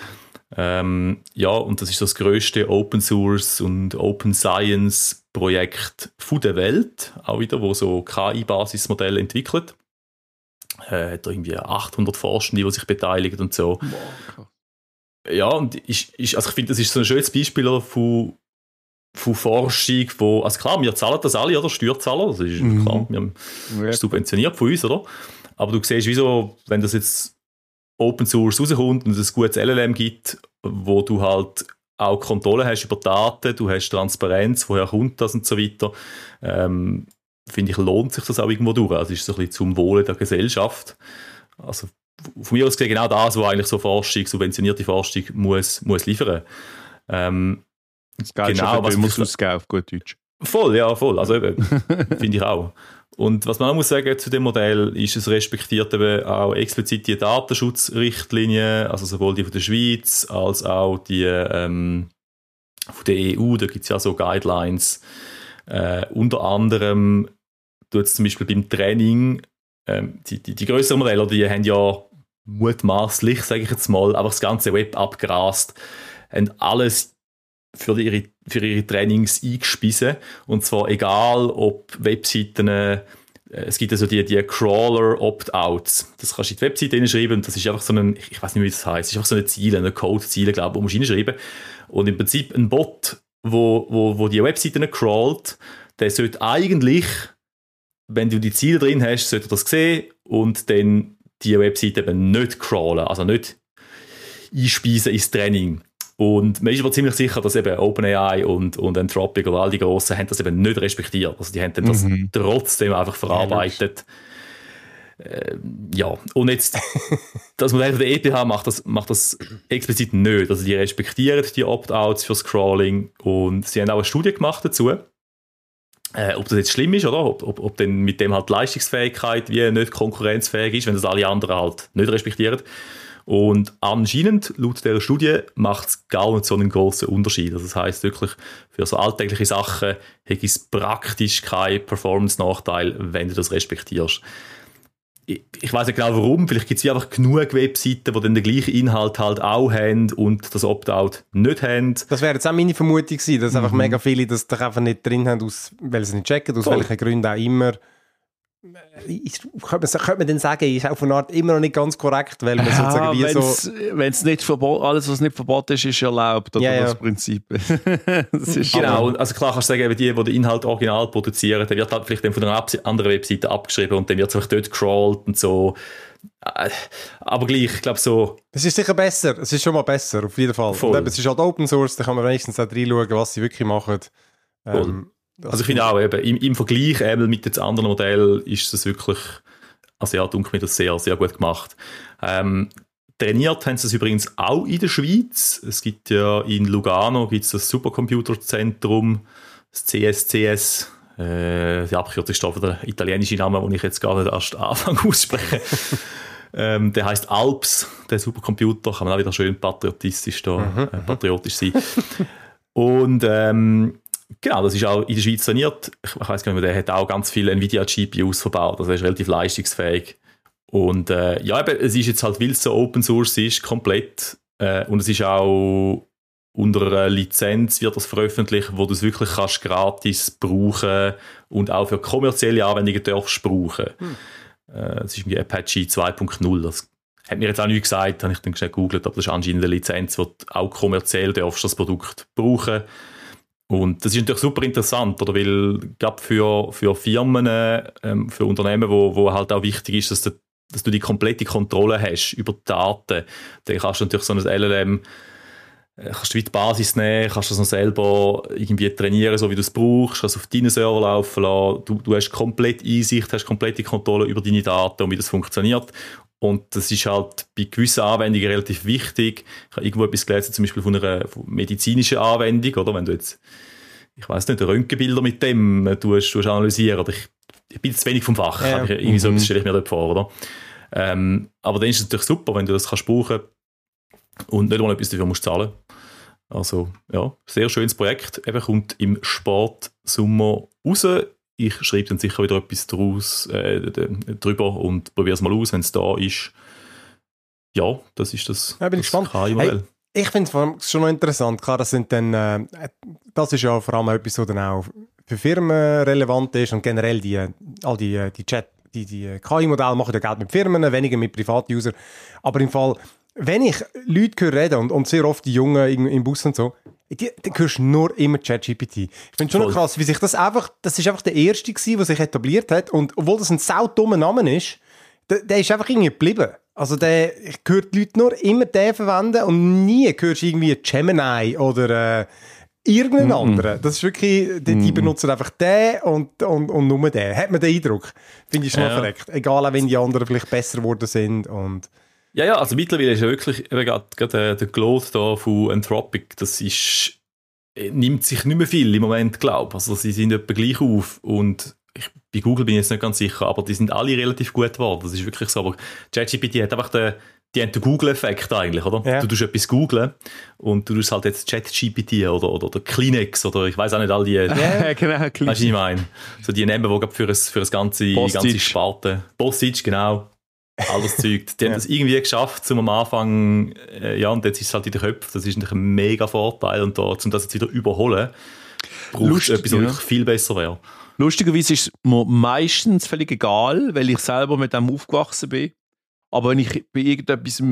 Ähm, ja, und das ist das grösste Open Source und Open Science Projekt der Welt, auch wieder, wo so K I-Basismodelle entwickelt. Äh, hat da irgendwie achthundert Forschende, die sich beteiligen und so. Wow. Ja, und ich, ich, also ich finde, das ist so ein schönes Beispiel von von Forschung, wo, also klar, wir zahlen das alle, oder? Steuerzahler, das ist mhm. klar, wir haben ja. subventioniert von uns, oder? Aber du siehst, wieso, wenn das jetzt Open Source rauskommt und es ein gutes L L M gibt, wo du halt auch Kontrolle hast über Daten, du hast Transparenz, woher kommt das und so weiter, ähm, finde ich, lohnt sich das auch irgendwo durch. Also es ist so ein bisschen zum Wohle der Gesellschaft. Also von mir aus gesehen genau das, was eigentlich so Forschung, subventionierte Forschung muss, muss liefern. Ähm, Das Geld genau, was muss ausgeben auf gut Deutsch. Voll, ja, voll. Also finde ich auch. Und was man auch muss sagen zu dem Modell ist, es respektiert eben auch explizit die Datenschutzrichtlinien, also sowohl die von der Schweiz als auch die ähm, von der E U. Da gibt es ja so Guidelines. Äh, unter anderem tut es zum Beispiel beim Training, ähm, die, die, die grösseren Modelle, die haben ja mutmaßlich, sage ich jetzt mal, einfach das ganze Web abgrast, haben alles für ihre, für ihre Trainings eingespiesen. Und zwar egal, ob Webseiten, äh, es gibt also die, die Crawler-Opt-outs. Das kannst du in die Webseite hineinschreiben und das ist einfach so ein, ich weiß nicht, wie das heisst, es ist einfach so eine Ziele, eine Code-Ziele, glaube ich, wo du hineinschreiben musst. Und im Prinzip ein Bot, wo, wo, wo die Webseiten crawlt, der sollte eigentlich, wenn du die Ziele drin hast, sollte das sehen und dann die Webseite eben nicht crawlen, also nicht einspeisen ins Training. Und man ist aber ziemlich sicher, dass eben OpenAI und, und Anthropic oder all die Grossen haben das eben nicht respektiert. Also die haben dann das mhm. trotzdem einfach verarbeitet. Äh, ja, und jetzt das Modell von der E T H macht das, macht das explizit nicht. Also die respektieren die Opt-outs für Scrolling und sie haben auch eine Studie gemacht dazu. Äh, ob das jetzt schlimm ist, oder? Ob, ob, ob denn mit dem halt die Leistungsfähigkeit wie nicht konkurrenzfähig ist, wenn das alle anderen halt nicht respektieren. Und anscheinend, laut dieser Studie, macht es gar nicht so einen grossen Unterschied. Also das heisst wirklich, für so alltägliche Sachen hat es praktisch keinen Performance-Nachteil, wenn du das respektierst. Ich, ich weiss nicht genau warum, vielleicht gibt es einfach genug Webseiten, die dann den gleichen Inhalt halt auch haben und das Opt-out nicht haben. Das wäre jetzt auch meine Vermutung gewesen, dass mhm. einfach mega viele das doch einfach nicht drin haben, aus, weil sie nicht checken, aus Voll. welchen Gründen auch immer. Ist, könnte, man, könnte man denn sagen, ist auf eine Art immer noch nicht ganz korrekt, weil man ja, sozusagen wie so... Wenn es nicht verboten, alles, was nicht verboten ist, ist erlaubt, oder ja, ja. das Prinzip. Das ist genau, und also klar kannst du sagen, die, die den Inhalt original produzieren, der wird halt vielleicht dann von einer anderen Webseite abgeschrieben und dann wird es einfach dort gecrawlt und so. Aber gleich, ich glaube so... Es ist sicher besser, es ist schon mal besser, auf jeden Fall. Und eben, es ist halt Open Source, da kann man wenigstens auch reinschauen, was sie wirklich machen. Ähm, Also ich finde auch, eben, im, im Vergleich eben mit dem anderen Modell ist es wirklich, also ja, denke mir das sehr, sehr gut gemacht. Ähm, trainiert haben sie es übrigens auch in der Schweiz. Es gibt ja in Lugano gibt's das Supercomputerzentrum, das C S C S. Äh, die Abkürzung ist da für den italienischen Namen, den ich jetzt gar nicht erst anfange aussprechen. ähm, der heisst Alps, der Supercomputer. Kann man auch wieder schön patriotistisch da, mhm. äh, patriotisch sein. Und ähm, genau, das ist auch in der Schweiz trainiert. Ich, ich weiss gar nicht mehr, der hat auch ganz viele Nvidia-G P Us verbaut. Also er ist relativ leistungsfähig. Und äh, ja, eben, es ist jetzt halt, weil es so Open Source ist, komplett. Äh, und es ist auch unter einer Lizenz wird das veröffentlicht, wo du es wirklich kannst gratis brauchen und auch für kommerzielle Anwendungen darfst brauchen. Hm. Äh, das ist mit Apache zwei Punkt null. Das hat mir jetzt auch nicht gesagt, habe ich dann schnell gegoogelt, aber das ist anscheinend eine Lizenz, wo du auch kommerziell darfst das Produkt brauchen. Und das ist natürlich super interessant, oder? Weil gerade für, für Firmen, ähm, für Unternehmen, wo, wo halt auch wichtig ist, dass du, dass du die komplette Kontrolle hast über die Daten, dann kannst du natürlich so ein L L M, äh, kannst du die Basis nehmen, kannst das noch selber irgendwie trainieren, so wie du es brauchst, kannst auf deinen Server laufen lassen, du, du hast komplett Einsicht, hast komplette Kontrolle über deine Daten und wie das funktioniert. Und das ist halt bei gewissen Anwendungen relativ wichtig. Ich habe irgendwo etwas gelesen, zum Beispiel von einer medizinischen Anwendung, oder? Wenn du jetzt, ich weiss nicht, Röntgenbilder mit dem tust, tust analysieren, oder ich, ich bin zu wenig vom Fach, ja. irgendwie so etwas stelle ich mir dort vor, oder? Ähm, aber dann ist es natürlich super, wenn du das kannst brauchen und nicht mal etwas dafür musst zahlen. Also, ja, sehr schönes Projekt. Eben kommt im Sportsommer raus. Ich schreibe dann sicher wieder etwas draus, äh, drüber und probiere es mal aus, wenn es da ist. Ja, das ist das, ja, bin das gespannt. K I-Modell. Hey, ich finde es schon noch interessant. Klar, das, sind dann, äh, das ist ja vor allem etwas, was dann auch für Firmen relevant ist und generell die, all die, die Chat, die, die K I-Modelle machen ja Geld mit Firmen, weniger mit Privatusern. Aber im Fall, wenn ich Leute höre reden und, und sehr oft die Jungen im, im Bus und so, Die, dann hörst du nur immer ChatGPT. Ich finde schon noch krass, wie sich das einfach, das ist einfach der erste gewesen, der sich etabliert hat. Und obwohl das ein saudummer Name ist, der, der ist einfach irgendwie geblieben. Also der, ich höre die Leute nur immer den verwenden und nie hörst du irgendwie Gemini oder äh, irgendeinen mm-hmm. anderen. Das ist wirklich, die, die benutzen einfach den und, und, und nur den. Hat man den Eindruck? Finde ich schon ja. verreckt. Egal, auch wenn die anderen vielleicht besser geworden sind und Ja, ja, also mittlerweile ist ja wirklich gerade der, der Claude da von Anthropic, das ist, nimmt sich nicht mehr viel im Moment, glaube ich. Also sie sind etwa gleich auf und ich Bei Google bin ich jetzt nicht ganz sicher, aber die sind alle relativ gut geworden. Das ist wirklich so. Aber ChatGPT hat einfach den, die haben den Google-Effekt eigentlich, oder? Ja. Du tust etwas googlen und du tust halt jetzt ChatGPT oder, oder, oder Kleenex oder ich weiß auch nicht, all die, Ja, genau. weißt du, was ich meine? So die nehmen, die für ein, für ein ganze, die ganze Sparte. Postage, genau. All das Zeug. Die haben Ja. das irgendwie geschafft, zum am Anfang, äh, ja, und jetzt ist es halt in den Köpfen. Das ist natürlich ein mega Vorteil und da, um das jetzt wieder überholen, braucht es Lustig, etwas, was ja. wirklich viel besser wäre. Lustigerweise ist es mir meistens völlig egal, weil ich selber mit dem aufgewachsen bin. Aber wenn ich bei irgendetwas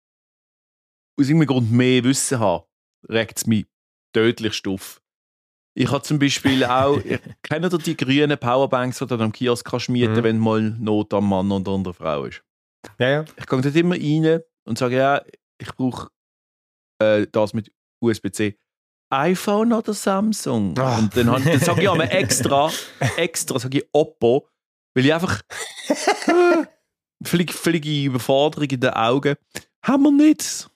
aus irgendeinem Grund mehr Wissen habe, regt es mich tödlichst auf. Ich habe zum Beispiel auch, kennt ihr die grünen Powerbanks, die du am Kiosk kannst mieten, Mhm. wenn mal Not am Mann oder an der Frau ist? Ja, ja. Ich gehe dort immer rein und sage, ja, ich brauche äh, das mit U S B C. iPhone oder Samsung? Ah. Und dann, dann sage ich aber extra, extra sage ich Oppo, weil ich einfach äh, völlig, völlige Überforderung in den Augen. Haben wir nicht.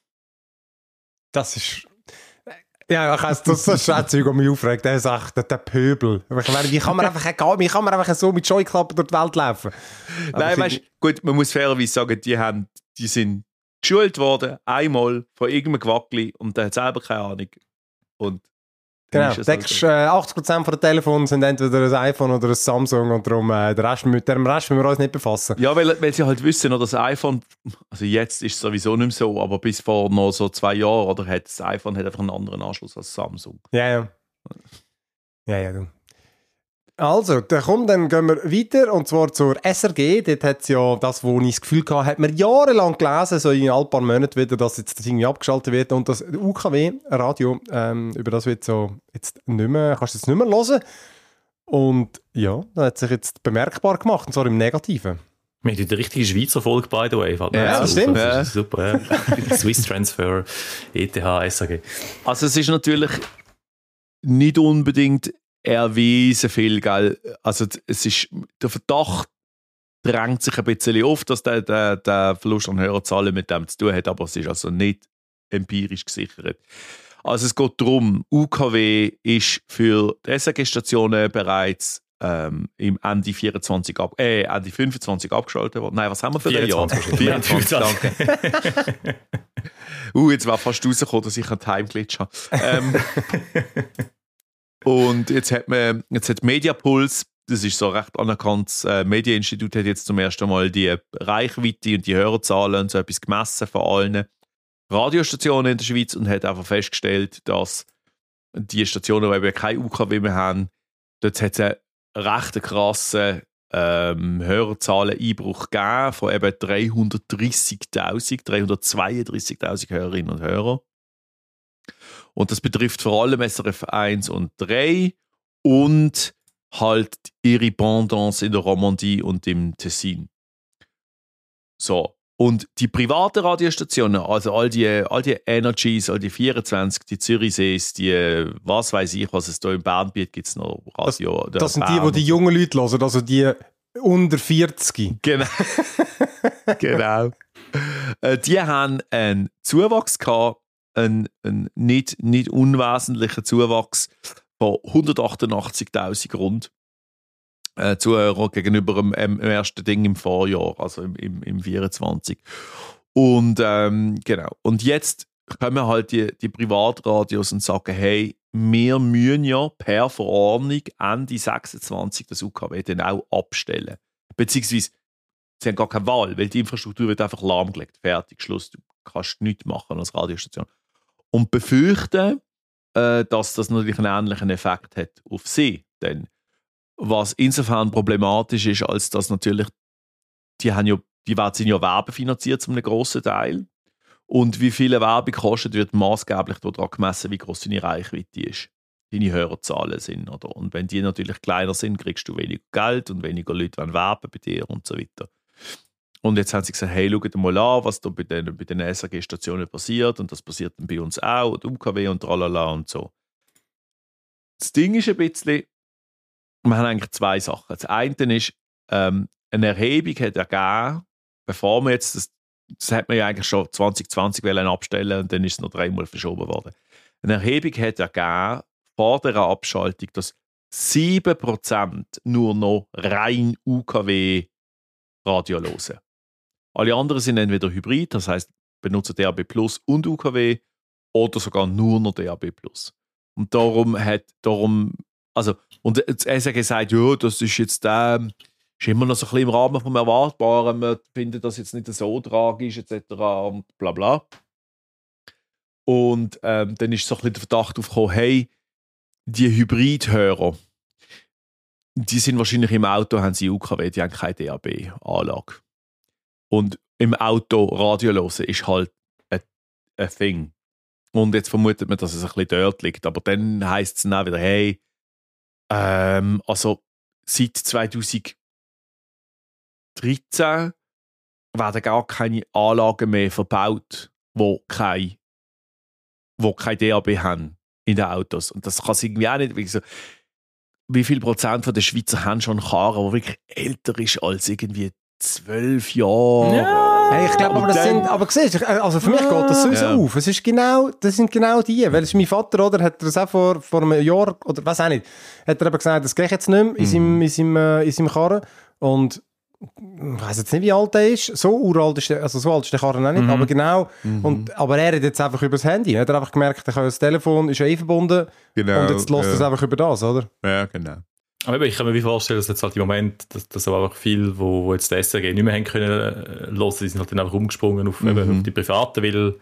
Das ist... Ja, ich weiss, das, das ist ein Zeug, das mich aufregt. Der sagt, der, der Pöbel. Ich meine, wie kann man einfach, wie kann man einfach so mit Scheuklappen durch die Welt laufen? Nein, weißt du, gut, man muss fairerweise sagen, die, haben, die sind geschult worden, einmal von irgendeinem Gewackli und der hat selber keine Ahnung. Und dann Genau, ist es denkst, halt äh, achtzig Prozent der Telefone sind entweder ein iPhone oder ein Samsung und darum, äh, der Rest, mit dem Rest müssen wir uns nicht befassen. so. Ja, weil, weil sie halt wissen, oder das iPhone, also jetzt ist es sowieso nicht mehr so, aber bis vor noch so zwei Jahren, oder hat das iPhone hat einfach einen anderen Anschluss als Samsung. Ja, ja. Ja, ja, du. Also, dann, komm, dann gehen wir weiter, und zwar zur S R G. Dort hat es ja das, wo ich das Gefühl hatte, hat man jahrelang gelesen, so in ein paar Monaten wieder, dass jetzt das irgendwie abgeschaltet wird. Und das U K W-Radio, ähm, über das wird so jetzt nicht mehr, kannst du jetzt nicht mehr hören. Und ja, das hat sich jetzt bemerkbar gemacht, und zwar im Negativen. Wir haben eine richtige Schweizer Folge, by the way. Fällt mir Ja, jetzt das auf. stimmt. Das ist super, ja. Swiss Transfer, E T H, S A G. Also es ist natürlich nicht unbedingt erwiesen viel, gell? Also es ist, der Verdacht drängt sich ein bisschen auf, dass der, der, der Verlust an Hörerzahlen mit dem zu tun hat, aber es ist also nicht empirisch gesichert. Also es geht darum, U K W ist für die S R G-Stationen bereits ähm, im Ende vierundzwanzig ab, äh, Ende fünfundzwanzig abgeschaltet worden. Nein, was haben wir für ein Jahr? vierundzwanzig. Danke. uh, jetzt war fast rausgekommen, dass ich einen Time-Glitch habe. Ähm, und jetzt hat man, jetzt hat Mediapuls, das ist so ein recht anerkanntes äh, Medieninstitut, hat jetzt zum ersten Mal die Reichweite und die Hörerzahlen und so etwas gemessen von allen Radiostationen in der Schweiz und hat einfach festgestellt, dass die Stationen, die eben kein U K W mehr haben, dort hat es einen recht krassen ähm, Hörerzahlen-Einbruch gegeben von eben dreihundertdreissigtausend, dreihundertzweiunddreissigtausend Hörerinnen und Hörer. Und das betrifft vor allem S R F eins und drei und halt ihre Pendants in der Romandie und im Tessin. So. Und die privaten Radiostationen, also all die, all die Energies, all die vierundzwanzig, die Zürichsees, die, was weiß ich, was es da im Bernbiet gibt, es noch Radio. Das, das sind die, die die jungen Leute hören, also die unter vierzig. Genau. Genau. Äh, die haben einen Zuwachs gehabt, einen, einen nicht, nicht unwesentlichen Zuwachs von hundertachtundachtzigtausend rund äh, Zuhörer gegenüber dem, dem ersten Ding im Vorjahr, also im, im, im vierundzwanzig. Und ähm, genau. Und jetzt kommen halt die, die Privatradios und sagen, hey, wir müssen ja per Verordnung Ende sechsundzwanzig das U K W dann auch abstellen. Beziehungsweise, sie haben gar keine Wahl, weil die Infrastruktur wird einfach lahmgelegt. Fertig, Schluss. Du kannst nichts machen als Radiostation. Und befürchten, äh, dass das natürlich einen ähnlichen Effekt hat auf sie. Denn was insofern problematisch ist, als dass natürlich, die, haben ja, die sind ja werbefinanziert zu einem grossen Teil. Und wie viel Werbung kostet, wird maßgeblich daran gemessen, wie groß deine Reichweite ist. Deine Hörerzahlen sind. Oder? Und wenn die natürlich kleiner sind, kriegst du weniger Geld und weniger Leute wollen werben bei dir und so weiter. Und jetzt haben sie gesagt, hey, schaut mal an, was da bei den, bei den S R G-Stationen passiert. Und das passiert dann bei uns auch, und U K W und tralala und so. Das Ding ist ein bisschen, wir haben eigentlich zwei Sachen. Das eine ist, ähm, eine Erhebung hat ergeben, bevor wir jetzt, das, das hat man ja eigentlich schon zwanzig zwanzig abstellen und dann ist es noch dreimal verschoben worden. Eine Erhebung hat ergeben, vor der Abschaltung, dass sieben Prozent nur noch rein U K W-Radio hören. Alle anderen sind entweder Hybrid, das heisst, benutzen D A B Plus und U K W oder sogar nur noch D A B Plus. Und darum hat, darum, also, und das S R G sagt, ja, das ist jetzt ähm, ist immer noch so ein bisschen im Rahmen vom Erwartbaren, wir finden das jetzt nicht so tragisch, et cetera und bla bla. Und ähm, dann ist so ein bisschen der Verdacht aufgekommen, hey, die Hybridhörer, die sind wahrscheinlich im Auto, haben sie U K W, die haben keine D A B-Anlage. Und im Auto Radio hören ist halt ein, ein Thing. Und jetzt vermutet man, dass es ein bisschen dort liegt. Aber dann heisst es dann auch wieder, hey, ähm, also seit zwanzig dreizehn werden gar keine Anlagen mehr verbaut, die keine, wo keine D A B haben in den Autos. Und das kann es irgendwie auch nicht. Wie, so, wie viel Prozent von der Schweizer haben schon Karren, die wirklich älter ist als irgendwie zwölf Jahre? Ja. Hey, ich glaube, aber das sind, aber siehst du, also für mich geht das sowieso ja. auf. Es ist genau, das sind genau die. Weil es ist mein Vater, oder, hat er das auch vor, vor einem Jahr, oder weiß auch nicht, hat er eben gesagt, das geht jetzt nicht mehr in seinem, in seinem, äh, in seinem Karren. Und ich weiss jetzt nicht, wie alt er ist. So uralt ist der, also so alt ist der Karren auch nicht, mhm. aber genau. Mhm. Und, aber er hat jetzt einfach über das Handy. Er hat einfach gemerkt, er kann das Telefon ist ja eh verbunden. Genau, und jetzt lässt er es einfach über das, oder? Ja, genau. Aber ich kann mir wie vorstellen, dass jetzt halt im Moment, dass, dass aber einfach viele, wo, wo jetzt die S R G nicht mehr haben können äh, hören, die sind halt dann einfach umgesprungen auf, mhm. eben, auf die Privaten, weil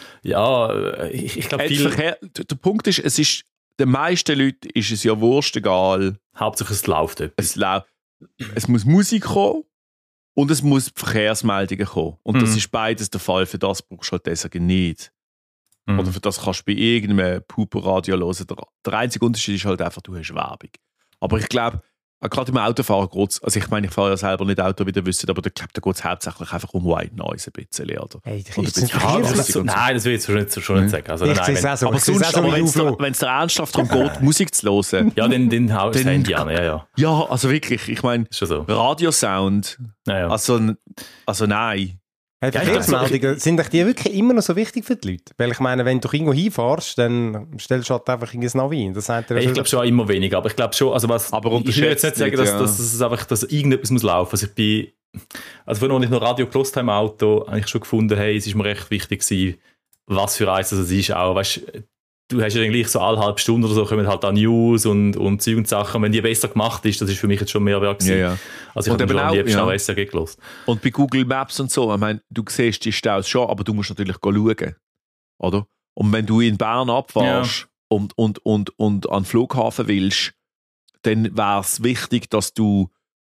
ja, ich, ich glaube viel... Verkehr, der Punkt ist, es ist, den meisten Leuten ist es ja wurscht egal. Hauptsache es läuft etwas. Es, lau- es muss Musik kommen und es muss Verkehrsmeldungen kommen. Und mhm. das ist beides der Fall. Für das brauchst du halt die S R G nicht. Mhm. Oder für das kannst du bei irgendeinem Puper-Radio hören. Der, der einzige Unterschied ist halt einfach, du hast Werbung. Aber ich glaube, gerade im Autofahren geht es, also ich meine, ich fahre ja selber nicht Auto, wie ihr wisst, aber ich glaube, da geht es hauptsächlich einfach um White Noise ein bisschen. Oder? Hey, oder ein bisschen ja, das so. Nein, das will ich jetzt schon, schon nicht sagen. Also, ich nein, wenn, so. Aber sonst, aber wenn es dir ernsthaft darum geht, Musik zu hören. Ja, dann, dann hau das Handy an, ja, ja. Ja, also wirklich, ich meine, so. Radiosound, ja, ja. Also, also nein. Hey, Verkehrsmeldungen, sind die wirklich immer noch so wichtig für die Leute? Weil ich meine, wenn du irgendwo hinfährst, dann stellst du halt einfach ein Navi ein. Das sagt hey, ich glaube schon immer weniger, aber ich glaube schon, also was, aber ich will jetzt nicht sagen, dass, ja. dass es einfach, dass irgendetwas muss laufen. Also ich bin, also vorhin, als ich noch Radio Plus habe im Auto, habe ich schon gefunden, hey, es ist mir recht wichtig gewesen, was für eins das ist auch, weißt, du hast ja dann gleich so alle halbe Stunde oder so kommen halt da News und, und Zeug und Sachen. Wenn die besser gemacht ist, das ist für mich jetzt schon mehr wert gewesen. Ja, ja. Also ich habe schon am liebsten auch S R G gehört. Und bei Google Maps und so, ich meine, du siehst die Staus schon, aber du musst natürlich schauen, oder? Und wenn du in Bern abfährst ja. und, und, und, und an den Flughafen willst, dann wäre es wichtig, dass du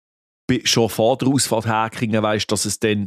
schon vor der Ausfahrt herkriegen weißt, dass es dann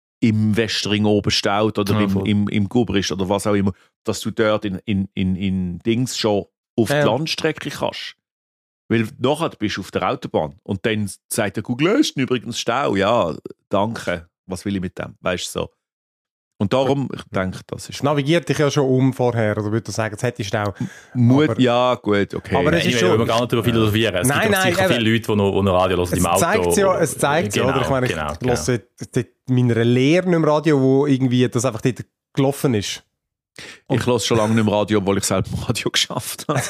im Westring oben staut oder ja, im, im, im Gubrist oder was auch immer, dass du dort in, in, in, in Dings schon auf ja. die Landstrecke kannst. Weil nachher bist du auf der Autobahn und dann sagt der Google, ist übrigens Stau. Ja, danke. Was will ich mit dem? Weißt du so. Und darum, ich denke, das ist... Navigiert dich ja schon um vorher, oder würde ich sagen, jetzt hättest du auch... Mut, aber, ja, gut, okay. Aber es nein, ist schon... schon... Wir gar nicht über philosophieren. Es nein, gibt nein, sicher viele Leute, die noch, die noch Radio hören im Auto. Zeigt's ja, es zeigt ja, oder? Ich meine, ich genau, höre genau. meiner Lehre im Radio, wo irgendwie das einfach dort gelaufen ist. Und ich höre schon lange nicht im Radio, obwohl ich selber im Radio geschafft habe.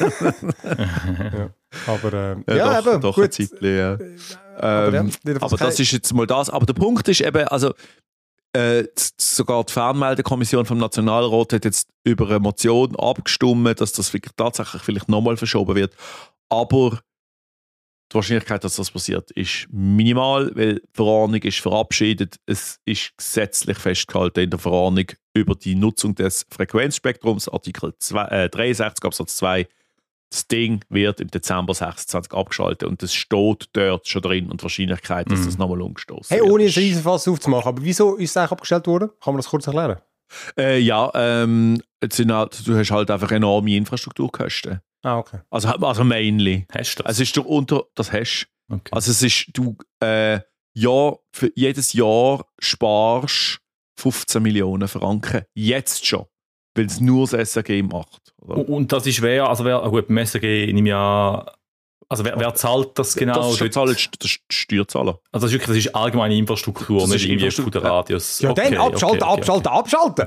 ja. Aber äh, ja, ja, doch, eben, doch gut. Ein Zeitchen, ja. Ähm, aber, ja, aber das kein... ist jetzt mal das. Aber der Punkt ist eben, also äh, sogar die Fernmeldekommission vom Nationalrat hat jetzt über eine Motion abgestimmt, dass das wirklich tatsächlich vielleicht nochmal verschoben wird. Aber die Wahrscheinlichkeit, dass das passiert, ist minimal, weil die Verordnung ist verabschiedet. Es ist gesetzlich festgehalten in der Verordnung über die Nutzung des Frequenzspektrums, Artikel zwei, äh, dreiundsechzig Absatz zwei. Das Ding wird im Dezember sechsundzwanzig abgeschaltet und das steht dort schon drin und die Wahrscheinlichkeit, dass das mm. nochmal umgestoßen hey, wird. Hey, ohne ein Riesenfass aufzumachen, aber wieso ist es eigentlich abgestellt worden? Kann man das kurz erklären? Äh, ja, ähm, sind halt, du hast halt einfach enorme Infrastrukturkosten. Ah, okay. Also, also mainly. Hast du das? Also es ist du unter, das hast okay. Also es ist, du äh, ja, für jedes Jahr sparst fünfzehn Millionen Franken. Jetzt schon. Weil es nur das S R G macht. Oder? Und das ist wer, also wer, gut, beim S R G nehme ich an, Also wer, wer zahlt das genau? Das ist, zahlt, das ist der Steuerzahler. Also das ist wirklich, das ist allgemeine Infrastruktur, das nicht irgendwie Infrastruktur. von der Radius. Ja, okay, dann abschalten, okay, okay, abschalten, abschalten.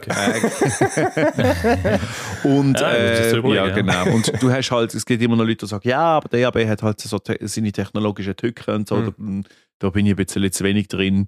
Okay. Und Ja, äh, überlegen, ja, ja. genau. Und du hast halt, es gibt immer noch Leute, die sagen, ja, aber der D A B hat halt so te- seine technologischen Tücken und so. Mhm. Da, da bin ich ein bisschen zu wenig drin.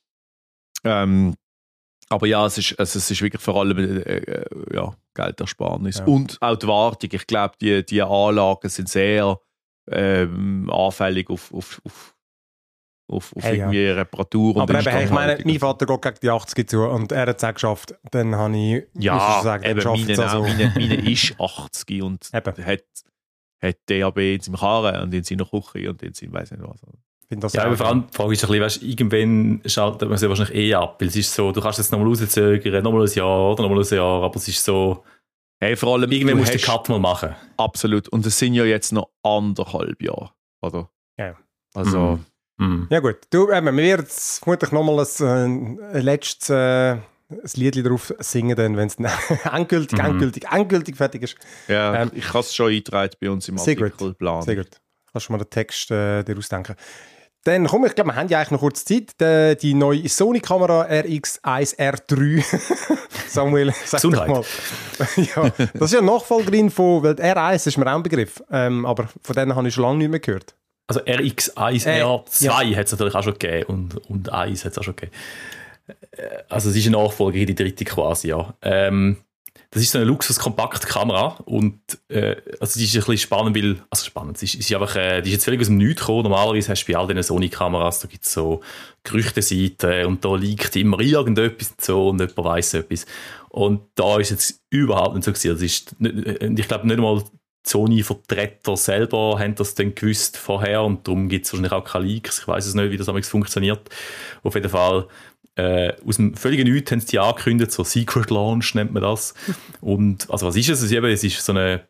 Ähm, aber ja, es ist, also es ist wirklich vor allem äh, äh, ja, Geldersparnis. Ja. Und auch die Wartung. Ich glaube, die, die Anlagen sind sehr ähm, anfällig auf, auf, auf, auf, auf Hey, ja. irgendwie Reparatur und Aber eben, hey, ich meine, Instandhaltung. mein Vater geht gegen die achtzig zu und er hat es auch geschafft. Dann habe ich, muss ich Ja, sagen, eben, geschafft. meine, Also, meine, meine ist achtzig und Eben. hat, hat D A B in seinem Karren und in seiner Küche und in seinem weiss nicht was. ich finde das Ja, auch- aber vor allem die Frage ist ein bisschen, weißt, irgendwann schaltet man sich wahrscheinlich eh ab, weil es ist so, du kannst jetzt nochmal rauszögern, nochmal ein Jahr oder nochmal ein Jahr, aber es ist so, Hey, vor allem, irgendwann du musst du den hast- Cut mal machen. Absolut. Und es sind ja jetzt noch anderthalb Jahre, oder? Ja. Also, Mhm. Ja gut, du, eben, wir werden jetzt vermutlich nochmal ein, äh, ein letztes äh, ein Lied drauf singen, dann, wenn es dann endgültig, Mhm. endgültig, endgültig fertig ist. ja, Ähm, ich habe es schon eingetragen bei uns im sehr gut. Artikelplan. Sehr gut. Kannst du mal den Text äh, dir ausdenken. Dann komm, ich glaube, wir haben ja eigentlich noch kurz Zeit. Die, die neue Sony-Kamera R X eins R drei. Samuel, sag doch Gesundheit. mal. Ja, das ist ja ein Nachfolgerin von, weil R eins ist mir auch ein Begriff, ähm, aber von denen habe ich schon lange nicht mehr gehört. Also R X eins, Äh, R zwei hat es natürlich auch schon gegeben und, und eins hat es auch schon gegeben. Äh, Also es ist eine Nachfolgerin, die dritte quasi, ja. Ähm, das ist so eine Luxus-Kompaktkamera und äh, also die ist ein bisschen spannend, weil, also spannend, sie ist, ist einfach, äh, die ist jetzt völlig aus dem Nichts gekommen. Normalerweise hast du bei all diesen Sony-Kameras, da gibt es so Gerüchteseiten und da liegt immer irgendetwas und so und jemand weiss etwas. Und da ist jetzt überhaupt nicht so gewesen. Das ist nicht, und ich glaube nicht einmal die Sony-Vertreter selber haben das dann gewusst vorher und darum gibt es wahrscheinlich auch keine Leaks. Ich weiß es nicht, wie das damals funktioniert. Auf jeden Fall äh, aus dem völligen Nichts haben sie die angekündigt, so Secret Launch nennt man das. Und also was ist es? Es ist, eben, es ist so eine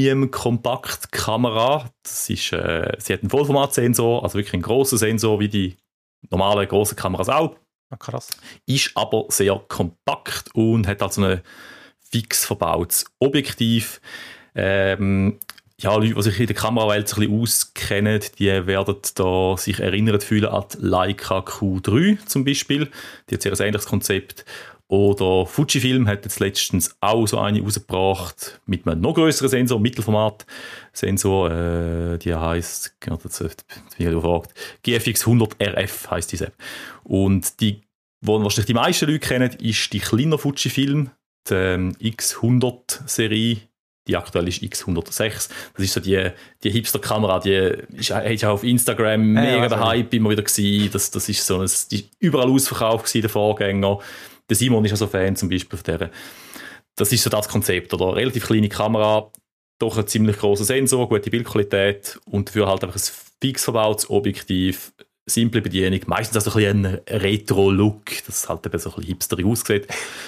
Premium-Kompaktkamera. Das ist, äh, sie hat einen Vollformatsensor, also wirklich einen grossen Sensor, wie die normalen grossen Kameras auch. Ah, krass. Ist aber sehr kompakt und hat also ein fix verbautes Objektiv. Ähm, ja, Leute, die sich in der Kamerawelt ein bisschen auskennen, die werden da sich erinnert fühlen an die Leica Q drei zum Beispiel. Die hat sehr ein ähnliches Konzept. Oder Fujifilm hat jetzt letztens auch so eine rausgebracht mit einem noch größeren Sensor, Mittelformat-Sensor. Äh, die heisst, genau, das bin ich gefragt, G F X hundert R F heisst diese. Und die, die wahrscheinlich die meisten Leute kennen, ist die kleine Fujifilm, die ähm, X hundert Serie. Die aktuell ist X hundertsechs. Das ist so die, die Hipster-Kamera, die ist, ist auch auf Instagram Ja, mega also. der Hype immer wieder gewesen. Das, das ist so ein, die ist überall ausverkauft gewesen, der Vorgänger. Der Simon ist also Fan zum Beispiel von der. Das ist so das Konzept, oder? Relativ kleine Kamera, doch ein ziemlich grosser Sensor, gute Bildqualität und dafür halt einfach ein fix verbautes Objektiv, simple Bedienung, meistens auch so ein bisschen ein Retro-Look, das halt eben so ein bisschen hipsterig aussieht.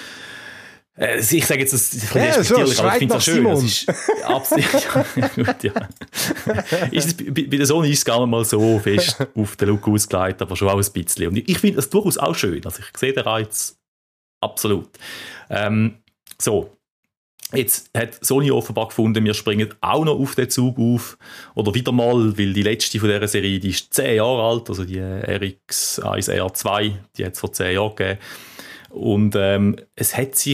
Äh, Ich sage jetzt, das ist ein Ja, bisschen so, despektierlich, aber ich schreit finde nach es schön. Das Simon. ist absolut, ja, gut, ja. Ist es, bei, bei der Sony ist es gar nicht mal so fest auf den Look ausgelegt, aber schon auch ein bisschen. Und ich, ich finde es durchaus auch schön. Also ich sehe den Reiz absolut. Ähm, so, jetzt hat Sony offenbar gefunden, wir springen auch noch auf den Zug auf. Oder wieder mal, weil die letzte von dieser Serie, die ist zehn Jahre alt, also die R X eins R zwei, die hat es vor zehn Jahren gegeben. Und ähm, es hat sich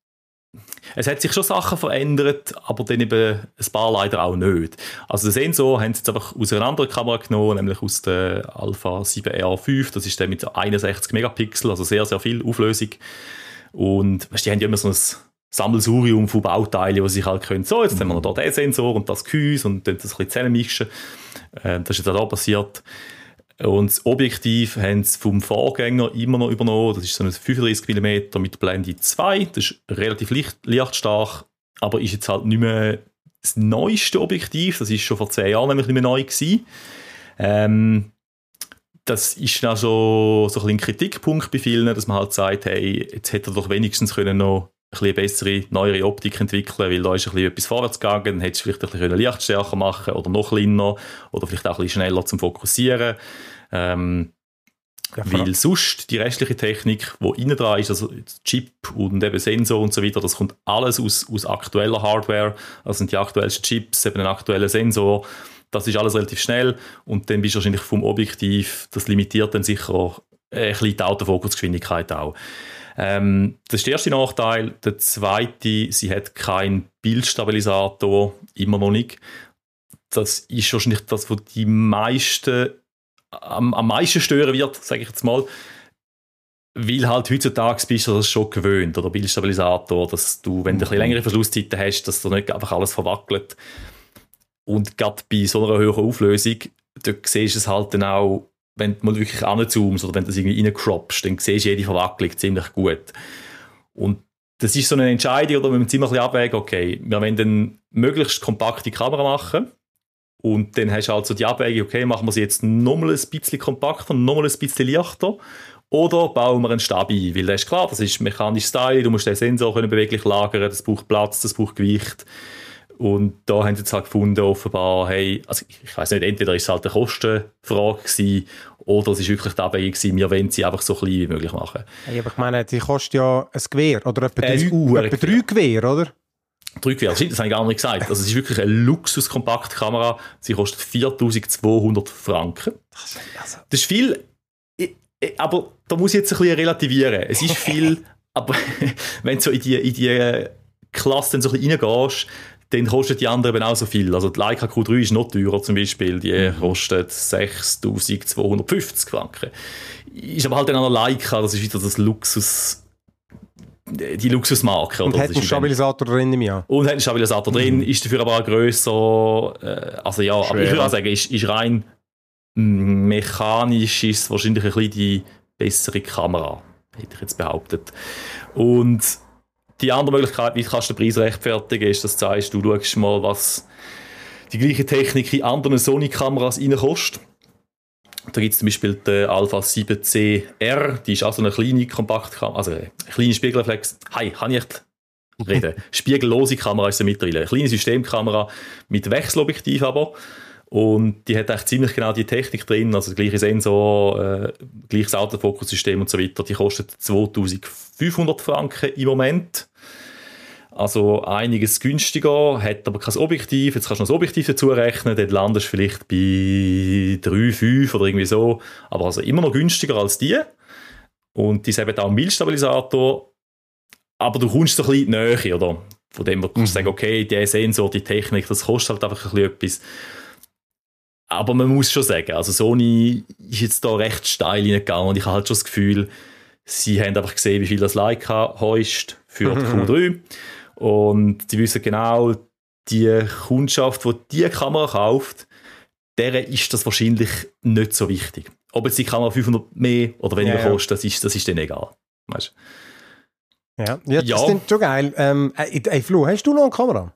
es hat sich schon Sachen verändert, aber dann eben ein paar leider auch nicht. Also den Sensor haben sie jetzt einfach aus einer anderen Kamera genommen, nämlich aus der Alpha sieben R fünf. Das ist der mit einundsechzig Megapixel, also sehr, sehr viel Auflösung. Und weißt, die haben ja immer so ein Sammelsurium von Bauteilen, die sich halt können. So, jetzt haben wir noch da den Sensor und das Gehäuse und dann das ein bisschen zusammenmischen. Äh, das ist jetzt auch da passiert. Und das Objektiv haben sie vom Vorgänger immer noch übernommen. Das ist so ein fünfunddreißig Millimeter mit Blende zwei. Das ist relativ licht, lichtstark, aber ist jetzt halt nicht mehr das neueste Objektiv. Das ist schon vor zehn Jahren nämlich nicht mehr neu gewesen. Ähm, das ist dann so, so ein, ein Kritikpunkt bei vielen, dass man halt sagt, hey, jetzt hätte er doch wenigstens können noch ein bisschen bessere, neuere Optik entwickeln, weil da ist ein bisschen etwas vorwärts gegangen, dann hättest du vielleicht ein bisschen lichtstärker machen oder noch kleiner oder vielleicht auch ein bisschen schneller zum Fokussieren. Ähm, Ja, weil sonst die restliche Technik, die innen dran ist, also Chip und eben Sensor und so weiter, das kommt alles aus, aus aktueller Hardware, also sind die aktuellsten Chips, eben ein aktueller Sensor Das ist alles relativ schnell und dann bist du wahrscheinlich vom Objektiv, das limitiert dann sicher auch ein bisschen die Autofokusgeschwindigkeit auch. Ähm, das ist der erste Nachteil. Der zweite, sie hat keinen Bildstabilisator, immer noch nicht. Das ist wahrscheinlich das, was die meisten am, am meisten stören wird, sage ich jetzt mal. Weil halt heutzutage bist du das schon gewöhnt, oder Bildstabilisator, dass du, wenn du ein bisschen längere Verschlusszeiten hast, dass du nicht einfach alles verwackelt. Und gerade bei so einer höheren Auflösung, dort siehst du es halt dann auch, wenn du mal wirklich anzoomst oder wenn du das irgendwie reincroppst, dann siehst du jede Verwacklung ziemlich gut. Und das ist so eine Entscheidung, oder wir müssen immer ein bisschen abwägen, okay, wir wollen eine möglichst kompakte Kamera machen und dann hast du halt so die Abwägung, okay, machen wir sie jetzt nochmal ein bisschen kompakter, nochmal ein bisschen leichter oder bauen wir einen Stab ein, weil das ist klar, das ist mechanisch Style, du musst den Sensor können beweglich lagern, das braucht Platz, das braucht Gewicht. Und da haben sie jetzt halt gefunden, offenbar, hey, also ich, ich weiss nicht, entweder war es halt eine Kostenfrage gewesen, oder es war wirklich die Abwägung gewesen, wir wollen sie einfach so klein wie möglich machen. Hey, aber ich meine, die kostet ja ein Gewehr, oder etwa Ein drei, Uhr- etwa drei Gewehr, oder? Drei Gewehr, das habe ich gar nicht gesagt. Also es ist wirklich eine Luxus-Kompaktkamera, sie kostet viertausendzweihundert Franken. Also, Das ist viel, ich- ich- aber da muss ich jetzt ein bisschen relativieren. Es ist viel, aber wenn du so in die, in die Klasse so ein bisschen reingehst, dann kostet die andere eben auch so viel. Also die Leica Q drei ist noch teurer zum Beispiel. Die mhm. kostet sechstausendzweihundertfünfzig Franken. Ist aber halt dann an der Leica, das ist wieder das Luxus, die Luxusmarke. Und oder? hat einen Stabilisator drin im Jahr. Und hat einen Stabilisator mhm. drin, ist dafür aber auch grösser. Äh, also ja, Schwer. aber ich würde auch sagen, ist, ist rein mechanisch ist es wahrscheinlich ein bisschen die bessere Kamera, hätte ich jetzt behauptet. Und die andere Möglichkeit, wie kannst du den Preis rechtfertigen, ist, dass du sagst, du schaust mal, was die gleiche Technik in anderen Sony-Kameras reinkostet. Da gibt es zum Beispiel die Alpha sieben C R, die ist auch so eine kleine Kompaktkamera, also eine kleine Spiegelreflex. Hi, kann ich echt reden? Spiegellose Kamera ist sie mittlerweile. Eine kleine Systemkamera mit Wechselobjektiv aber. Und die hat eigentlich ziemlich genau die Technik drin, also der gleiche Sensor, äh, gleiches Autofokussystem und so weiter. Die kostet zweitausendfünfhundert Franken im Moment. Also einiges günstiger, hat aber kein Objektiv. Jetzt kannst du noch das Objektiv dazu rechnen, dann landest du vielleicht bei drei, fünf oder irgendwie so. Aber also immer noch günstiger als die. Und die haben auch einen Bildstabilisator. Aber du kommst so ein bisschen in die Nähe, oder? Von dem, wo du mhm. sagen, okay, der Sensor, die Technik, das kostet halt einfach ein bisschen etwas. Aber man muss schon sagen, also Sony ist jetzt da recht steil reingegangen und ich habe halt schon das Gefühl, sie haben einfach gesehen, wie viel das Leica heust für die Q drei und sie wissen genau, die Kundschaft, die diese Kamera kauft, der ist das wahrscheinlich nicht so wichtig. Ob jetzt die Kamera fünfhundert mehr oder weniger ja, ja. kostet, das ist, das ist denen egal. Weißt? Ja, ja, das Ja. klingt schon geil. Ähm, ey, ey, Flo, hast du noch eine Kamera?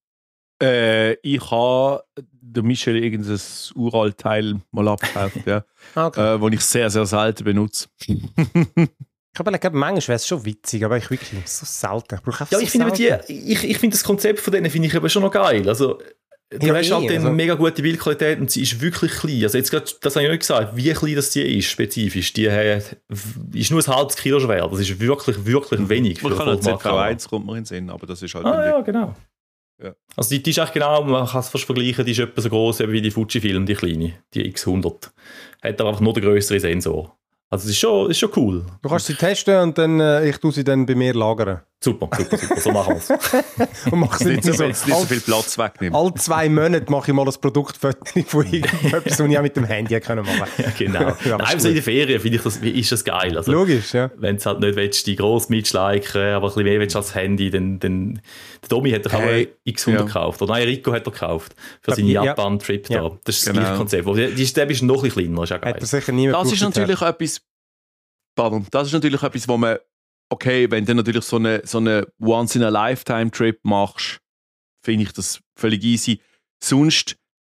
Äh, ich habe der Michel irgendein Uralteil mal abgekauft, ja. Okay. äh, wo ich sehr, sehr selten benutze. Ich glaube, manchmal wäre es schon witzig, aber ich wirklich so selten. Ich brauche einfach Ja, so ich finde selten. aber die, ich, ich finde das Konzept von denen finde ich aber schon noch geil. Also du Ja, hast eh, halt eine also- mega gute Bildqualität und sie ist wirklich klein. Also jetzt grad, das habe ich nicht gesagt, wie klein das die ist, spezifisch. Die hat, ist nur ein halbes Kilo schwer. Das ist wirklich, wirklich wenig. Man für kann eine eine Z V Vollformatkamera. eins, kommt man in den Sinn, aber das ist halt... Ah ja, genau. Ja. Also die, die ist echt genau, man kann es fast vergleichen, die ist etwa so groß wie die Fujifilm, die kleine, die X hundert. Hat aber einfach nur den grösseren Sensor. Also es ist schon, ist schon cool. Du kannst sie testen und dann, äh, ich tue sie dann bei mir lagern. Super, super, super, so machen wir es. Und mache sie Nicht so, so, nicht so all, viel Platz wegnimmt. all zwei Monate mache ich mal ein Produktfoto von irgendetwas, was ich auch mit dem Handy hätte können machen. Ja, genau. Ja, aber Nein, ist so in gut. der Ferien finde ich das, ist das geil. Also, Logisch, ja. wenn du halt nicht willst, die gross mitschleichen, aber ein bisschen mehr willst als Handy, dann, dann der Domi hat doch Hey, auch X hundert ja. gekauft. Oder nein, Rico hat er gekauft. Für Ja, seinen ja. Japan-Trip Ja. da. Das ist das Genau. gleiche Konzept. Der ist, der ist noch ein bisschen kleiner, ist auch geil. Hat er sicher niemand Das ist gebraucht natürlich etwas, pardon, das ist natürlich etwas, wo man, okay, wenn du natürlich so eine, so eine Once-in-a-Lifetime-Trip machst, finde ich das völlig easy. Sonst,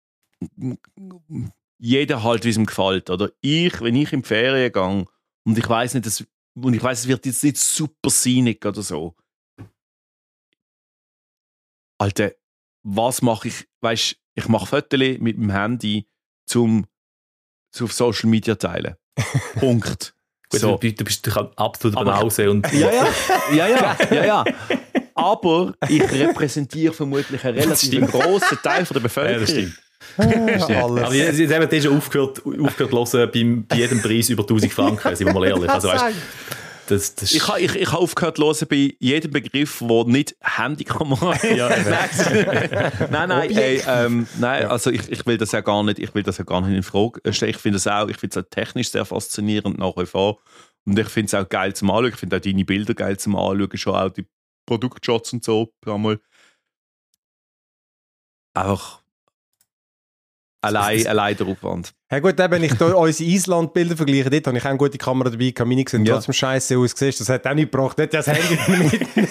jeder halt, wie es ihm gefällt. Oder ich, wenn ich in die Ferien gehe und ich weiß nicht, das, und ich weiß, es wird jetzt nicht super scenic oder so. Alter, was mache ich? Weißt, ich mache Fotos mit dem Handy zum auf Social Media teilen. Punkt. Gut, So. du, du bist doch absolut Aber- Banause und Ja, ja, ja, ja, ja, ja. Aber ich repräsentiere vermutlich einen relativ stimmt. grossen Teil von der Ja, Bevölkerung. das stimmt. Aber sie, sie haben schon aufgehört, aufgehört zu hören, beim, bei jedem Preis über tausend Franken, sind wir mal ehrlich. Also, weißt, das, das ich habe ich, ich ha aufgehört zu hören bei jedem Begriff, der nicht Handykamera ist. Ja, nein, nein, nein, ey, ähm, nein ja. also ich, ich will das ja gar nicht, ich will das ja gar nicht in Frage stellen. Ich finde es auch, ich finde es auch technisch sehr faszinierend nach wie vor. Und ich finde es auch geil zum Anschauen. Ich finde auch deine Bilder geil zum Anschauen, schon auch die Produktshots und so. Einmal. Einfach allein, allein der Aufwand. Ja gut, wenn ich hier unsere Island-Bilder vergleiche, dort habe ich auch eine gute Kamera dabei, meine sehen ja. trotzdem scheiße aus. Siehst, das hat auch nicht gebracht, nicht das Handy mit.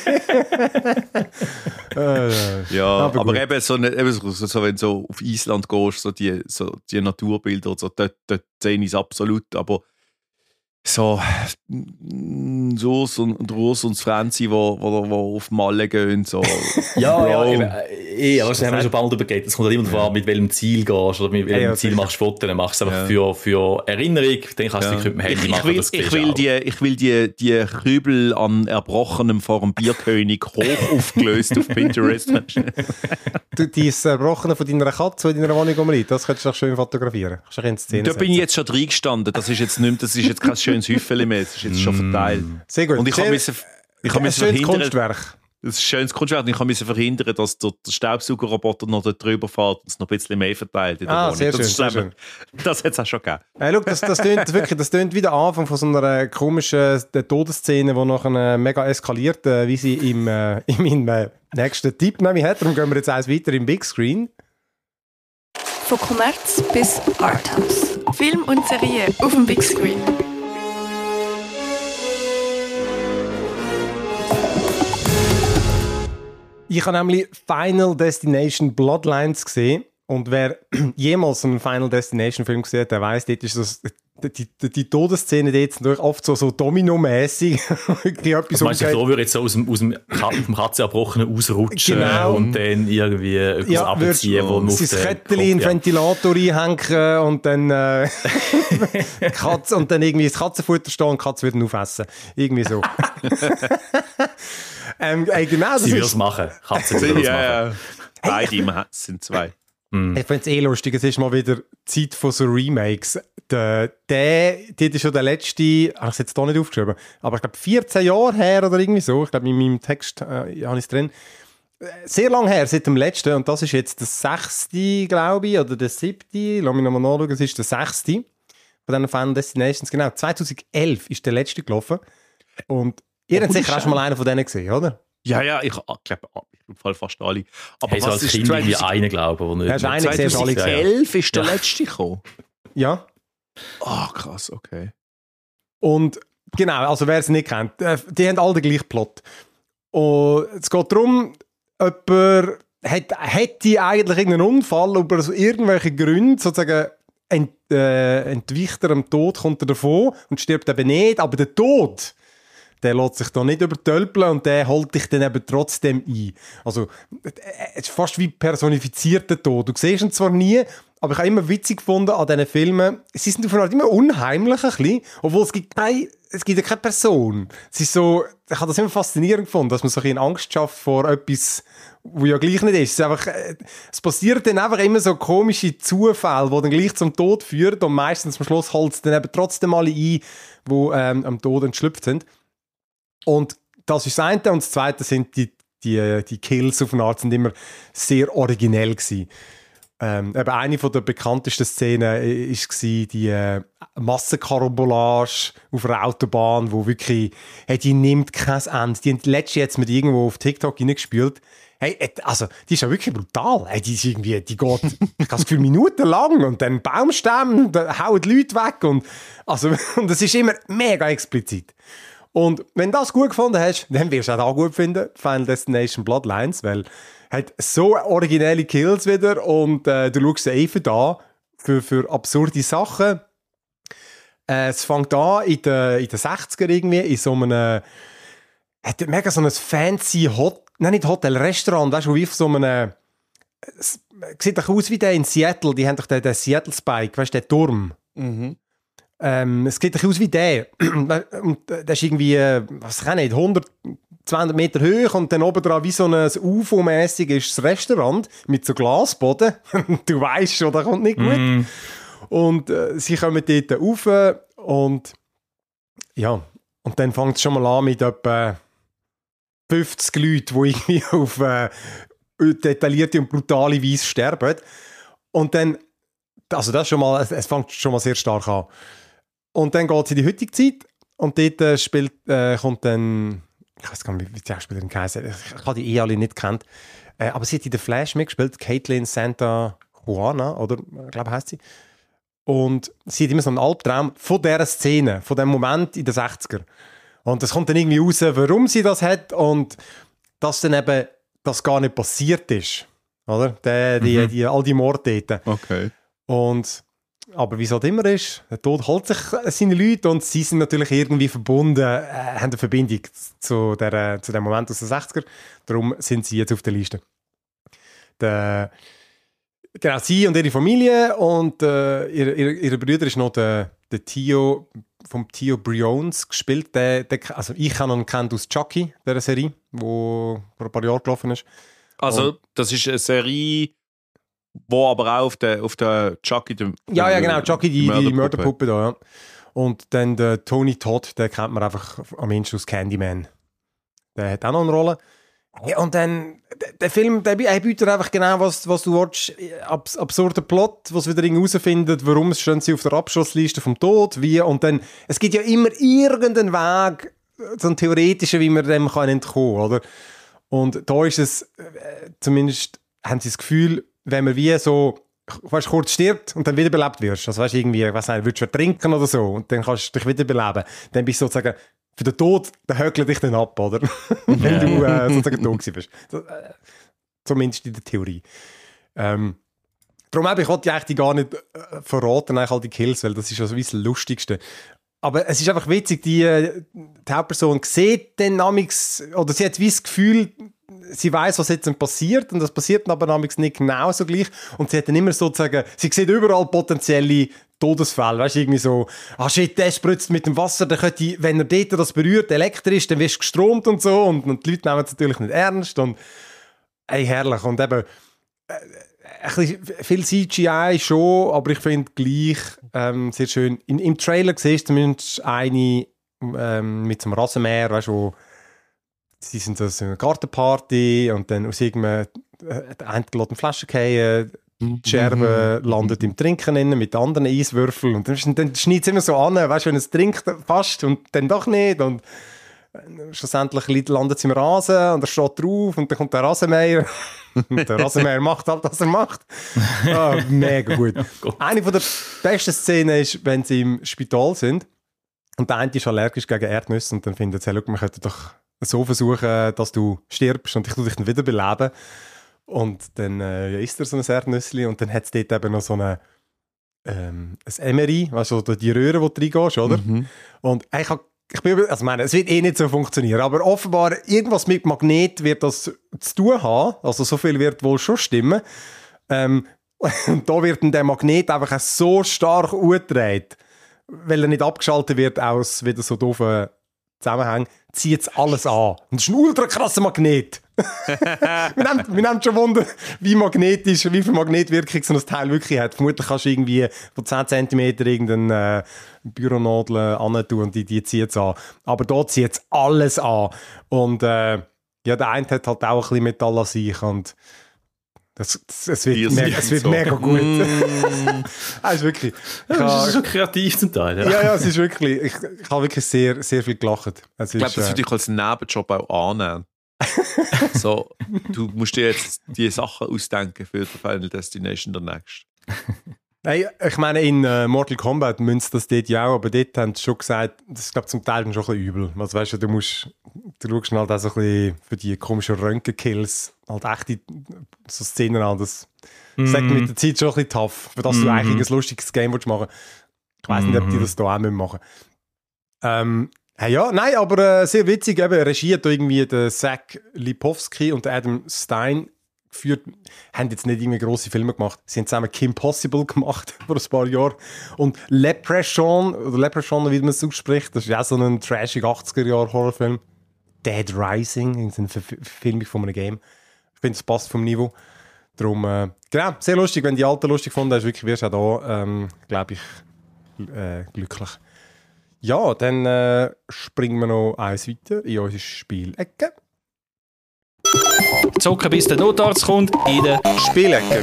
äh, ja, aber, aber eben, so, nicht, eben so, so, wenn du so auf Island gehst, so die, so die Naturbilder, so, dort, dort sehe ich es absolut, aber so so und Urs und Franzi, wo, wo, wo auf Malle gehen, so. ja, ja, eben, eh, aber das haben wir schon ein paar Mal darüber geredet. Es kommt halt immer darauf an, mit welchem Ziel gehst oder mit welchem ja, ja, Ziel machst du Fotos. Dann machst du es einfach ja. für, für Erinnerung, dann kannst du ja. mit dem Handy ich, machen. Ich will, das ich will, die, ich will die, die Kübel an Erbrochenem vor dem Bierkönig hoch aufgelöst auf Pinterest. Du, die Erbrochene von deiner Katze, die in deiner Wohnung rumliegt, das könntest du doch schön fotografieren. Kannst du in Szene da setzen. bin ich jetzt schon reingestanden. Das ist jetzt nicht mehr, das ist jetzt kein schönes Häufchen mehr. Das ist jetzt schon verteilt. Sehr gut. Und ich Sehr, habe ich habe ein schönes Kunstwerk. Das ist ein schönes Kunstwerk. Und ich musste verhindern, dass der, der Staubsaugerroboter noch dort drüber fährt und es noch ein bisschen mehr verteilt in der ah, Wohnung. Sehr das schön, ist sehr schön. Das hat es auch schon gegeben. Hey, look, das, das tönt wirklich, das tönt wie der Anfang von so einer komischen Todesszene, die nachher mega eskaliert, äh, wie sie im, äh, in meinem äh, nächsten Tipp nämlich hat. Darum gehen wir jetzt eins weiter im Big Screen. Von Kommerz bis Arthouse. Film und Serie auf dem Big Screen. Ich habe nämlich Final Destination Bloodlines gesehen. Und wer jemals einen Final Destination Film gesehen hat, der weiss, dort ist das, die, die, die Todesszene dort natürlich oft so, so dominomässig. Also meinst du, da würde jetzt so aus dem, aus dem, aus dem Katzenabbrochenen ausrutschen genau. und dann irgendwie etwas ja, abziehen, wo man auf sein Kettchen in den Ventilator einhängen und dann äh, Katze, und dann irgendwie das Katzenfutter stehen und die Katze wird ihn aufessen. Irgendwie so. ähm, äh, genau, das Sie würde es machen. Katzen würde es ja, machen. Ja. Beide im Herz sind zwei. Mm. Ich finde es eh lustig, es ist mal wieder Zeit von so Remakes. Der, der, der ist schon der letzte, habe ich es jetzt hier nicht aufgeschrieben, aber ich glaube vierzehn Jahre her oder irgendwie so, ich glaube in meinem Text äh, habe ich es drin, sehr lang her, seit dem letzten, und das ist jetzt der sechste, glaube ich, oder der siebte, lass mich nochmal nachschauen, es ist der sechste von diesen Final Destinations, genau, zweitausendelf ist der letzte gelaufen, und ihr habt sicher auch schon mal einen von denen gesehen, oder? Ja, ja, ich glaube, im Fall fast alle. Aber hey, was als ist Kind irgendwie einen, glaube ich, nicht. Ja, zweitausendelf ist der ja. letzte gekommen? Ja. Ah, oh, krass, okay. Und genau, also wer es nicht kennt, die haben alle den gleichen Plot. Und es geht darum, jemand hat, hätte eigentlich irgendeinen Unfall, aber aus irgendwelchen Gründen sozusagen ent, äh, entweicht er am Tod, kommt er davon und stirbt eben nicht, aber der Tod, der lässt sich da nicht übertölpeln und der holt dich dann eben trotzdem ein. Also, es ist fast wie personifizierter Tod. Du siehst ihn zwar nie, aber ich habe immer witzig gefunden an diesen Filmen, sie sind auf eine Art immer unheimlich ein bisschen, obwohl es gibt keine, es gibt ja keine Person. Es ist so, ich habe das immer faszinierend gefunden, dass man so ein bisschen Angst schafft vor etwas, wo ja gleich nicht ist. Es, ist einfach, es passiert dann einfach immer so komische Zufälle, die dann gleich zum Tod führen, und meistens am Schluss holt es dann eben trotzdem alle ein, die ähm, am Tod entschlüpft sind. Und das ist das eine. Und das zweite sind die, die, die Kills auf eine Art sind immer sehr originell gewesen. Ähm, eben eine von der bekanntesten Szenen war die äh, Massenkarambolage auf einer Autobahn, wo wirklich, hey, die nimmt kein Ende. Die haben letzte jetzt mit irgendwo auf TikTok reingespielt. Hey, also, die ist ja wirklich brutal. Hey, die ist irgendwie, die geht, ich habe das Gefühl, minutenlang und dann Baumstämme, da hauen die Leute weg und, also, und das ist immer mega explizit. Und wenn du das gut gefunden hast, dann wirst du auch da gut finden, Final Destination Bloodlines, weil hat so originelle Kills wieder und äh, du schaust sie eben da für, für absurde Sachen. Äh, es fängt an in den, in den sechziger irgendwie, in so einem, hat mega so ein fancy Hot, nein, nicht Hotel, Restaurant, weißt du, wie auf so einem, es sieht doch aus wie der in Seattle, die haben doch den, den Seattle Spike, weißt du, den Turm. Mhm. Ähm, es sieht doch aus wie der. Und der ist irgendwie, was kann ich nicht, hundert zweihundert Meter hoch und dann oben dran wie so ein U F O-mäßig ist das Restaurant mit so Glasboden. Du weißt schon, das kommt nicht gut. Mm. Und äh, sie kommen dort rauf und ja, und dann fängt es schon mal an mit etwa fünfzig Leuten, die irgendwie auf äh, detaillierte und brutale Weise sterben. Und dann, also das schon mal, es fängt schon mal sehr stark an. Und dann geht es in die heutige Zeit und dort äh, spielt, äh, kommt dann, ich weiß gar nicht, wie die Schauspielerin heisst, ich habe die eh alle nicht gekannt, äh, aber sie hat in The Flash mitgespielt, Caitlin Santa Juana, oder, ich glaube, heisst sie. Und sie hat immer so einen Albtraum von dieser Szene, von dem Moment in den sechziger. Und es kommt dann irgendwie raus, warum sie das hat und dass dann eben das gar nicht passiert ist. Oder? Die, die, mhm. die, all die Morde dort. Okay. Und, aber wie es halt immer ist, der Tod holt sich seine Leute und sie sind natürlich irgendwie verbunden, äh, haben eine Verbindung zu, der, zu dem Moment aus den sechziger. Darum sind sie jetzt auf der Liste. Der, genau, sie und ihre Familie und äh, ihre, ihre, ihre Brüder ist noch der, der Theo, vom Theo Briones gespielt. Der, der, also ich habe ihn kennt aus Chucky, der Serie, die vor ein paar Jahren gelaufen ist. Also und, das ist eine Serie, wo aber auch auf der, auf der Chucky... Der, ja, ja, genau, Chucky, die, die Mörderpuppe, Mörderpuppe da, ja. Und dann der Tony Todd, den kennt man einfach am Ende aus Candyman. Der hat auch noch eine Rolle. Ja, und dann, der Film, der bietet einfach genau, was, was du willst. Abs- absurder Plot, was wieder herausfindet, warum stehen sie auf der Abschlussliste vom Tod, wie, und dann, es gibt ja immer irgendeinen Weg, so einen theoretischen, wie man dem kann entkommen, oder? Und da ist es, äh, zumindest haben sie das Gefühl, wenn man wie so, weißt, kurz stirbt und dann wiederbelebt wirst, also weißt, irgendwie, ich weiss nicht, würdest du trinken oder so, und dann kannst du dich wiederbeleben, dann bist du sozusagen, für den Tod, dann höckelt dich dann ab, oder? Wenn du äh, sozusagen tot bist. So, äh, zumindest in der Theorie. Ähm, darum habe ich wollte eigentlich die gar nicht äh, verraten, eigentlich all die Kills, weil das ist ja so wie das Lustigste. Aber es ist einfach witzig, die, die Hauptperson sieht dann namix, oder sie hat wie das Gefühl, sie weiß, was jetzt passiert, und das passiert aber namix nicht genau so gleich. Und sie hat dann immer sozusagen, sie sieht überall potenzielle Todesfälle, weißt du, irgendwie so, ah shit, der spritzt mit dem Wasser, der könnte, wenn er dort das berührt, elektrisch, dann wirst du gestromt und so, und, und die Leute nehmen es natürlich nicht ernst, und ey, herrlich, und eben äh, ein bisschen viel C G I schon, aber ich finde gleich ähm, sehr schön, In, im Trailer siehst du zumindest eine ähm, mit so einem Rasenmäher, weißt du, wo sie sind so in einer Gartenparty und dann aus irgendeinem äh, der eine lässt eine Flasche fallen, die Scherbe mhm. landet im Trinken innen mit anderen Eiswürfeln und dann, dann schneidet es immer so an, weißt du, wenn es trinkt fast und dann doch nicht, und schlussendlich landet es im Rasen und er steht drauf und dann kommt der Rasenmäher und der Rasenmäher macht halt, was er macht. Oh, mega gut. Eine der besten Szenen ist, wenn sie im Spital sind und der eine ist allergisch gegen Erdnüsse und dann findet sie, hey, look, wir könnten doch so versuchen, dass du stirbst und ich tue dich dann wieder beleben. Und dann äh, isst er so ein Erdnüssli und dann hat es dort eben noch so eine, ähm, ein Emery, weißt du, die Röhre, wo du reingehst, oder? Mhm. Und ich, hab, ich bin über, also meine, es wird eh nicht so funktionieren, aber offenbar irgendwas mit Magnet wird das zu tun haben, also so viel wird wohl schon stimmen. Ähm, und da wird dann der Magnet einfach so stark umgedreht, weil er nicht abgeschaltet wird aus wieder so doofen Zusammenhängen, zieht es alles an. Und das ist ein ultra krasser Magnet. wir, nehmen, wir nehmen schon Wunder, wie magnetisch, wie viel Magnetwirkung so ein Teil wirklich hat. Vermutlich kannst du irgendwie von zehn Zentimeter irgendeine äh, Büronadel an tun und die, die zieht es an. Aber dort zieht es alles an. Und äh, ja, der eine hat halt auch ein bisschen Metall an sich und Das, das, es wird, mega, es wird so. mega gut. Mm. Das ist wirklich. Ja, das ist schon kreativ zum Teil. Ja, ja, ja, es ist wirklich. Ich, ich habe wirklich sehr, sehr viel gelacht. Es ich glaube, ist, das äh, würde ich als Nebenjob auch annehmen. So, du musst dir jetzt die Sachen ausdenken für die Final Destination der nächste. Nein, ich meine, in uh, Mortal Kombat münzt das dort ja auch, aber dort haben sie schon gesagt, das ist, glaube ich, zum Teil schon ein bisschen übel. Also, weißt du, du musst, du schaust halt auch so ein bisschen für die komischen Röntgen-Kills halt echte so Szenen an. Das mm. sagt mit der Zeit schon ein bisschen tough, für das mm. du eigentlich ein lustiges Game willst machen. Ich weiss mm. nicht, ob die das da auch machen müssen. Ähm, hey, ja, nein, aber äh, sehr witzig. Eben, Regie hat da irgendwie der Zach Lipovsky und der Adam Stein geführt, haben jetzt nicht irgendwie grosse Filme gemacht. Sie haben zusammen Kim Possible gemacht vor ein paar Jahren. Und Leprechaun, oder Leprechaun, wie man es ausspricht, das ist auch so ein trashig achtziger Jahre Horrorfilm. Dead Rising, eine Verfilmung von einem Game. Ich finde, es passt vom Niveau. Darum, äh, genau, sehr lustig. Wenn die Alten lustig gefunden hast, wirklich wirst du auch da, ähm, glaube ich, äh, glücklich. Ja, dann äh, springen wir noch eins weiter in unsere Spielecke. Zocken bis der Notarzt kommt in der Spielecke.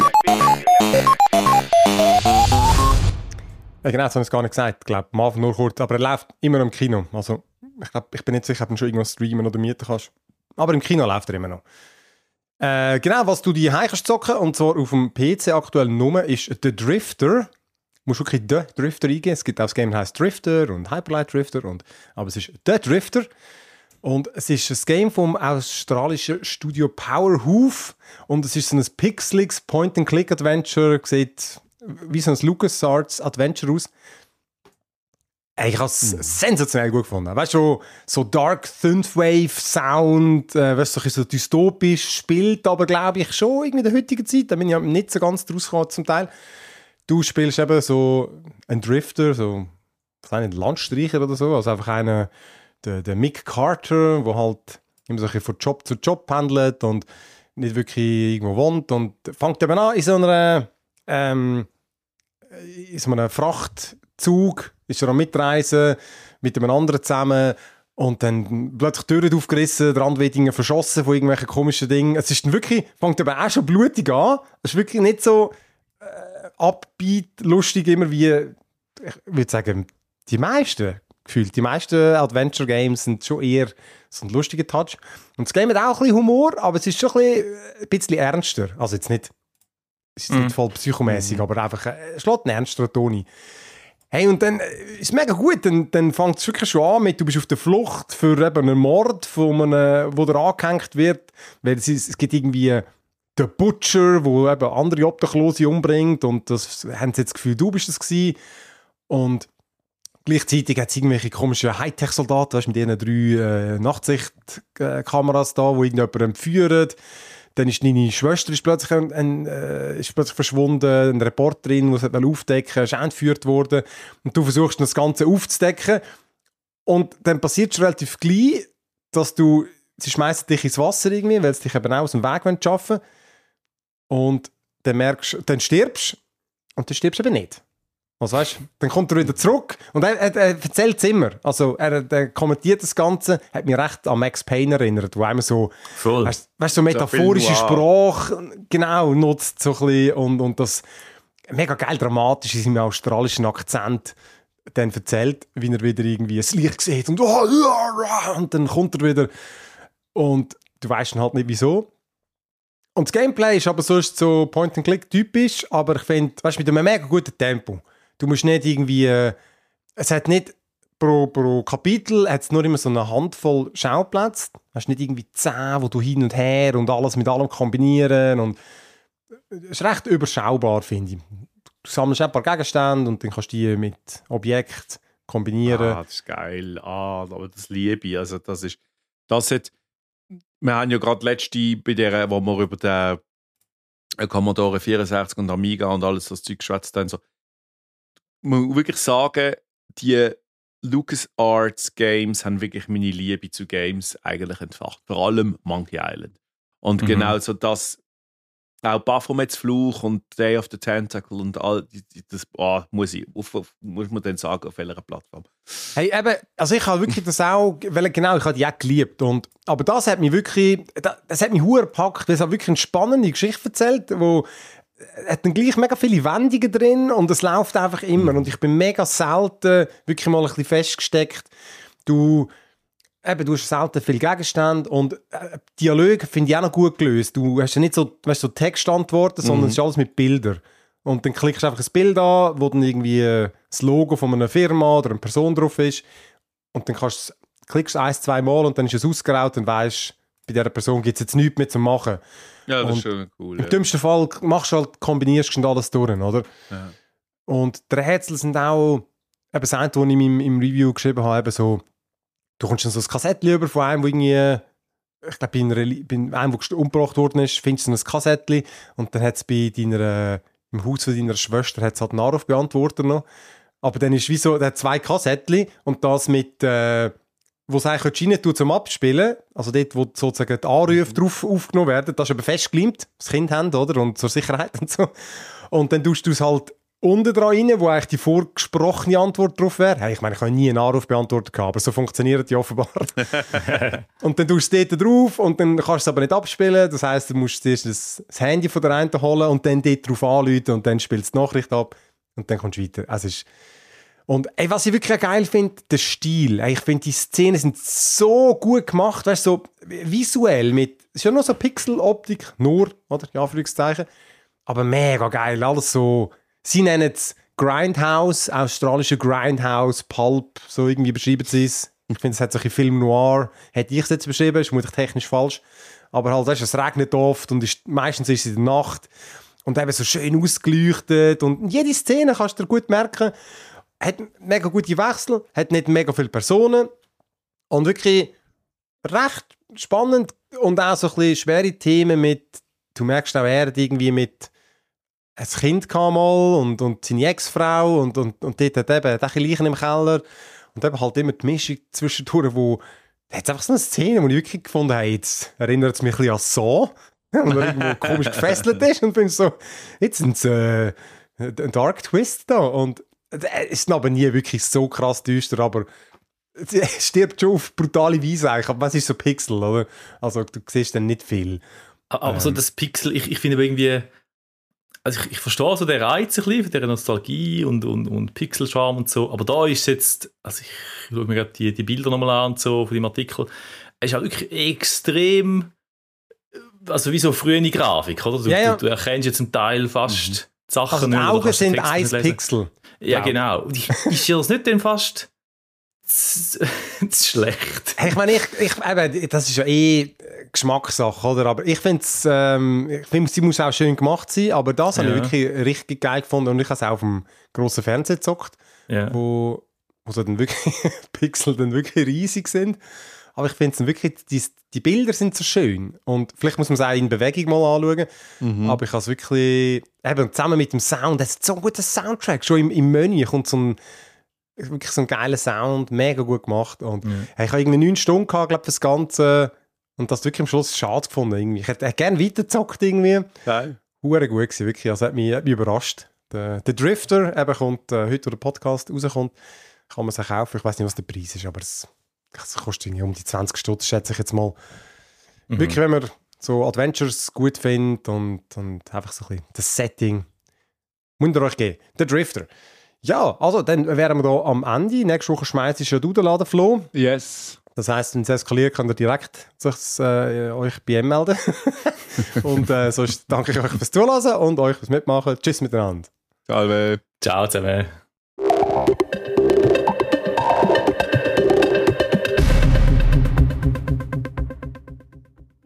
Ja, genau, das habe ich gar nicht gesagt. Ich glaube, am Anfang nur kurz. Aber er läuft immer noch im Kino. Also, ich, glaub, ich bin nicht sicher, ob du schon irgendwas streamen oder mieten kannst. Aber im Kino läuft er immer noch. Äh, genau, was du die heim kannst zocken, und zwar auf dem P C aktuell nur, ist The Drifter. Du musst wirklich The Drifter eingeben. Es gibt auch das Game, das heisst Drifter und Hyperlight Drifter. Und, aber es ist The Drifter. Und es ist ein Game vom australischen Studio Powerhoof. Und es ist so ein pixeliges Point-and-Click-Adventure. Sieht wie so ein LucasArts Adventure aus. Ich habe es mm. sensationell gut gefunden. Weißt du, so Dark Synthwave-Sound, äh, weißt du, so dystopisch, spielt aber, glaube ich, schon irgendwie in der heutigen Zeit. Da bin ich ja nicht so ganz draus gekommen zum Teil. Du spielst eben so einen Drifter, so einen Landstreicher oder so, also einfach einen, der, der Mick Carter, der halt immer so ein bisschen von Job zu Job pendelt und nicht wirklich irgendwo wohnt, und fängt eben an in so einer ähm, in so einem Frachtzug, ist er am Mitreisen mit einem anderen zusammen, und dann plötzlich die Türen aufgerissen, der andere wird irgendwie verschossen von irgendwelchen komischen Dingen. Es ist dann wirklich, fängt aber auch schon blutig an. Es ist wirklich nicht so äh, upbeat, lustig immer wie, ich würde sagen, die meisten gefühlt. Die meisten Adventure-Games sind schon eher so ein lustiger Touch. Und das Game hat auch ein bisschen Humor, aber es ist schon ein bisschen, ein bisschen ernster. Also jetzt nicht, es ist mm. nicht voll psychomäßig, mm. aber einfach, es schlägt einen ernsteren Ton ein. Hey, und dann ist es mega gut, dann, dann fängt es wirklich schon an mit, du bist auf der Flucht für eben einen Mord, von einem, wo der angehängt wird, weil es, ist, es gibt irgendwie den Butcher, der eben andere Obdachlose umbringt, und das haben sie jetzt das Gefühl, du bist das gewesen. Und gleichzeitig hat es irgendwelche komischen Hightech-Soldaten, weißt, mit diesen drei äh, Nachtsichtkameras da, die irgendjemanden entführen. Dann ist deine Schwester ist plötzlich, ein, ein, äh, ist plötzlich verschwunden, eine Reporterin, die es aufdecken wollte, ist entführt worden. Und du versuchst das Ganze aufzudecken. Und dann passiert es relativ gleich, dass du, sie schmeißen dich ins Wasser irgendwie, weil sie dich eben auch aus dem Weg schaffen wollen. Und dann merkst dann stirbst und dann stirbst du eben nicht. Also weißt, dann kommt er wieder zurück und er, er, er erzählt es immer. Also er, er kommentiert das Ganze, hat mich recht an Max Payne erinnert, wo einmal so, weißt, weißt, so metaphorische Sprache genau nutzt so ein bisschen, und, und das mega geil dramatisch in seinem australischen Akzent dann erzählt, wie er wieder irgendwie das Licht sieht und, und dann kommt er wieder und du weißt dann halt nicht wieso. Und das Gameplay ist aber sonst so Point-and-Click typisch, aber ich finde, weißt, mit einem mega guten Tempo. Du musst nicht irgendwie, äh, es hat nicht pro, pro Kapitel hat's nur immer so eine Handvoll Schauplätze. Du hast nicht irgendwie zehn, wo du hin und her und alles mit allem kombinieren, und es ist recht überschaubar, finde ich. Du sammelst ein paar Gegenstände und dann kannst du die mit Objekten kombinieren. Ah, das ist geil. Ah, aber das liebe ich. Also das ist, das hat, wir haben ja gerade letzte bei der, wo wir über den Commodore vierundsechzig und Amiga und alles das Zeug geschwätzt haben, so, man muss wirklich sagen, die LucasArts Games haben wirklich meine Liebe zu Games eigentlich entfacht. Vor allem Monkey Island. Und mhm. genau so das, auch Baphomets Fluch und Day of the Tentacle und all das, oh, muss ich, auf, auf, muss man dann sagen, auf welcher Plattform. Hey, eben, also ich habe wirklich das auch, weil genau, ich habe die auch geliebt. Und, aber das hat mich wirklich, das, das hat mich hure gepackt, weil es hat wirklich eine spannende Geschichte erzählt, wo hat dann gleich mega viele Wendungen drin und es läuft einfach immer. Und ich bin mega selten wirklich mal ein bisschen festgesteckt. Du, eben, du hast selten viele Gegenstände und äh, Dialoge finde ich auch noch gut gelöst. Du hast ja nicht so, weißt, so Textantworten, sondern mhm. es ist alles mit Bildern. Und dann klickst du einfach ein Bild an, wo dann irgendwie äh, das Logo von einer Firma oder einer Person drauf ist. Und dann kannst du, klickst du eins, zwei Mal und dann ist es ausgeraut und weisst, bei dieser Person gibt es jetzt nichts mehr zu machen. Ja, das und ist schon cool. Im ja. dümmsten Fall machst du halt, kombinierst du alles durch, oder? Ja. Und die Rätsel sind auch, eben das eine, was ich im, im Review geschrieben habe, eben so, du kommst dann so ein Kassettchen über von einem, wo irgendwie, ich glaube, bei, einer, bei einem, der umgebracht worden ist, findest du so ein Kassettchen und dann hat es bei deiner, im Haus von deiner Schwester hat's halt einen Anrufbeantworter noch. Aber dann ist wie so, der hat zwei Kassettchen und das mit, äh, wo es eigentlich rein tut zum Abspielen, also dort, wo sozusagen die Anrufe drauf aufgenommen werden, das ist aber festgeleimt, das Kind haben, oder? Und zur Sicherheit und so. Und dann tust du es halt unten dran rein, wo eigentlich die vorgesprochene Antwort drauf wäre. Hey, ich meine, ich habe nie einen Anruf beantwortet, aber so funktioniert die offenbar. Und dann tust du es dort drauf und dann kannst du es aber nicht abspielen. Das heisst, du musst zuerst das, das Handy von der einen holen und dann dort drauf anrufen und dann spielst du die Nachricht ab und dann kommst du weiter. Also ist und ey, was ich wirklich geil finde, der Stil. Ey, ich finde, die Szenen sind so gut gemacht, weißt du, so visuell mit, es ist ja nur so Pixel-Optik, nur, oder, in Anführungszeichen, aber mega geil, alles so. Sie nennen es Grindhouse, australische Grindhouse, Pulp, so irgendwie beschreiben sie es. Ich finde, es hat so ein Film Noir, hätte ich es jetzt beschrieben, ist vermutlich technisch falsch. Aber halt, weißt, es regnet oft und ist, meistens ist es in der Nacht und eben so schön ausgeleuchtet und jede Szene kannst du dir gut merken, hat mega gute Wechsel, hat nicht mega viele Personen und wirklich recht spannend und auch so ein bisschen schwere Themen mit, du merkst auch, er hat irgendwie mit ein Kind kam mal und, und seine Ex-Frau und, und, und dort hat eben auch Leichen im Keller und eben halt immer die Mischung zwischendurch, wo da hat einfach so eine Szene, wo ich wirklich gefunden habe, jetzt erinnert es mich ein bisschen an so und er irgendwo komisch gefesselt ist und bin so, jetzt ist äh, ein Dark Twist da und es ist aber nie wirklich so krass düster, aber es stirbt schon auf brutale Weise eigentlich, aber es ist so Pixel, oder? Also du siehst dann nicht viel. Aber ähm. so das Pixel, ich, ich finde aber irgendwie, also ich, ich verstehe so den Reiz ein bisschen, der Nostalgie und, und, und Pixel-Charme und so, aber da ist es jetzt, also ich, ich schaue mir gerade die, die Bilder nochmal an und so von dem Artikel, es ist halt wirklich extrem, also wie so frühe Grafik, oder? Du, ja, ja. du, du erkennst jetzt einen Teil fast mhm. die Sachen also die nicht. Augen sind ein Pixel. Ja, wow. Genau. Und ich, ist dir das nicht denn fast zu, zu schlecht? Hey, ich meine, ich, ich, eben, das ist ja eh Geschmackssache, oder? Aber ich finde es, ähm, ich finde, sie muss auch schön gemacht sein, aber das ja. habe ich wirklich richtig geil gefunden und ich habe es auch auf dem grossen Fernseher gezockt, ja. wo, wo so dann wirklich Pixel dann wirklich riesig sind. Aber ich finde es wirklich, die, die Bilder sind so schön und vielleicht muss man es auch in Bewegung mal anschauen, mhm. aber ich habe es wirklich, eben zusammen mit dem Sound, das ist so ein guter Soundtrack, schon im, im Menü kommt so ein, wirklich so ein geiler Sound, mega gut gemacht und mhm. hey, ich habe irgendwie neun Stunden gehabt, glaube ich, das Ganze und das wirklich am Schluss schade gefunden irgendwie. Ich hätte gerne weitergezockt irgendwie. Geil. Hure gut gewesen, wirklich, also hat mich, hat mich überrascht. Der, der Drifter, eben kommt, äh, heute, wo der Podcast rauskommt, kann man sich kaufen, ich weiß nicht, was der Preis ist, aber es das kostet irgendwie um die zwanzig Stutz, schätze ich jetzt mal. Mhm. Wirklich, wenn man so Adventures gut findet und, und einfach so ein bisschen das Setting, müsst ihr euch geben. Der Drifter. Ja, also dann wären wir da am Ende. Nächste Woche schmeißt ich ja du den Laden, Flo. Yes. Das heisst, wenn es eskaliert, könnt ihr direkt sich, äh, euch bei ihm melden. Und äh, sonst danke ich euch fürs Zuhören und euch fürs Mitmachen. Tschüss miteinander. Salve. Ciao zusammen.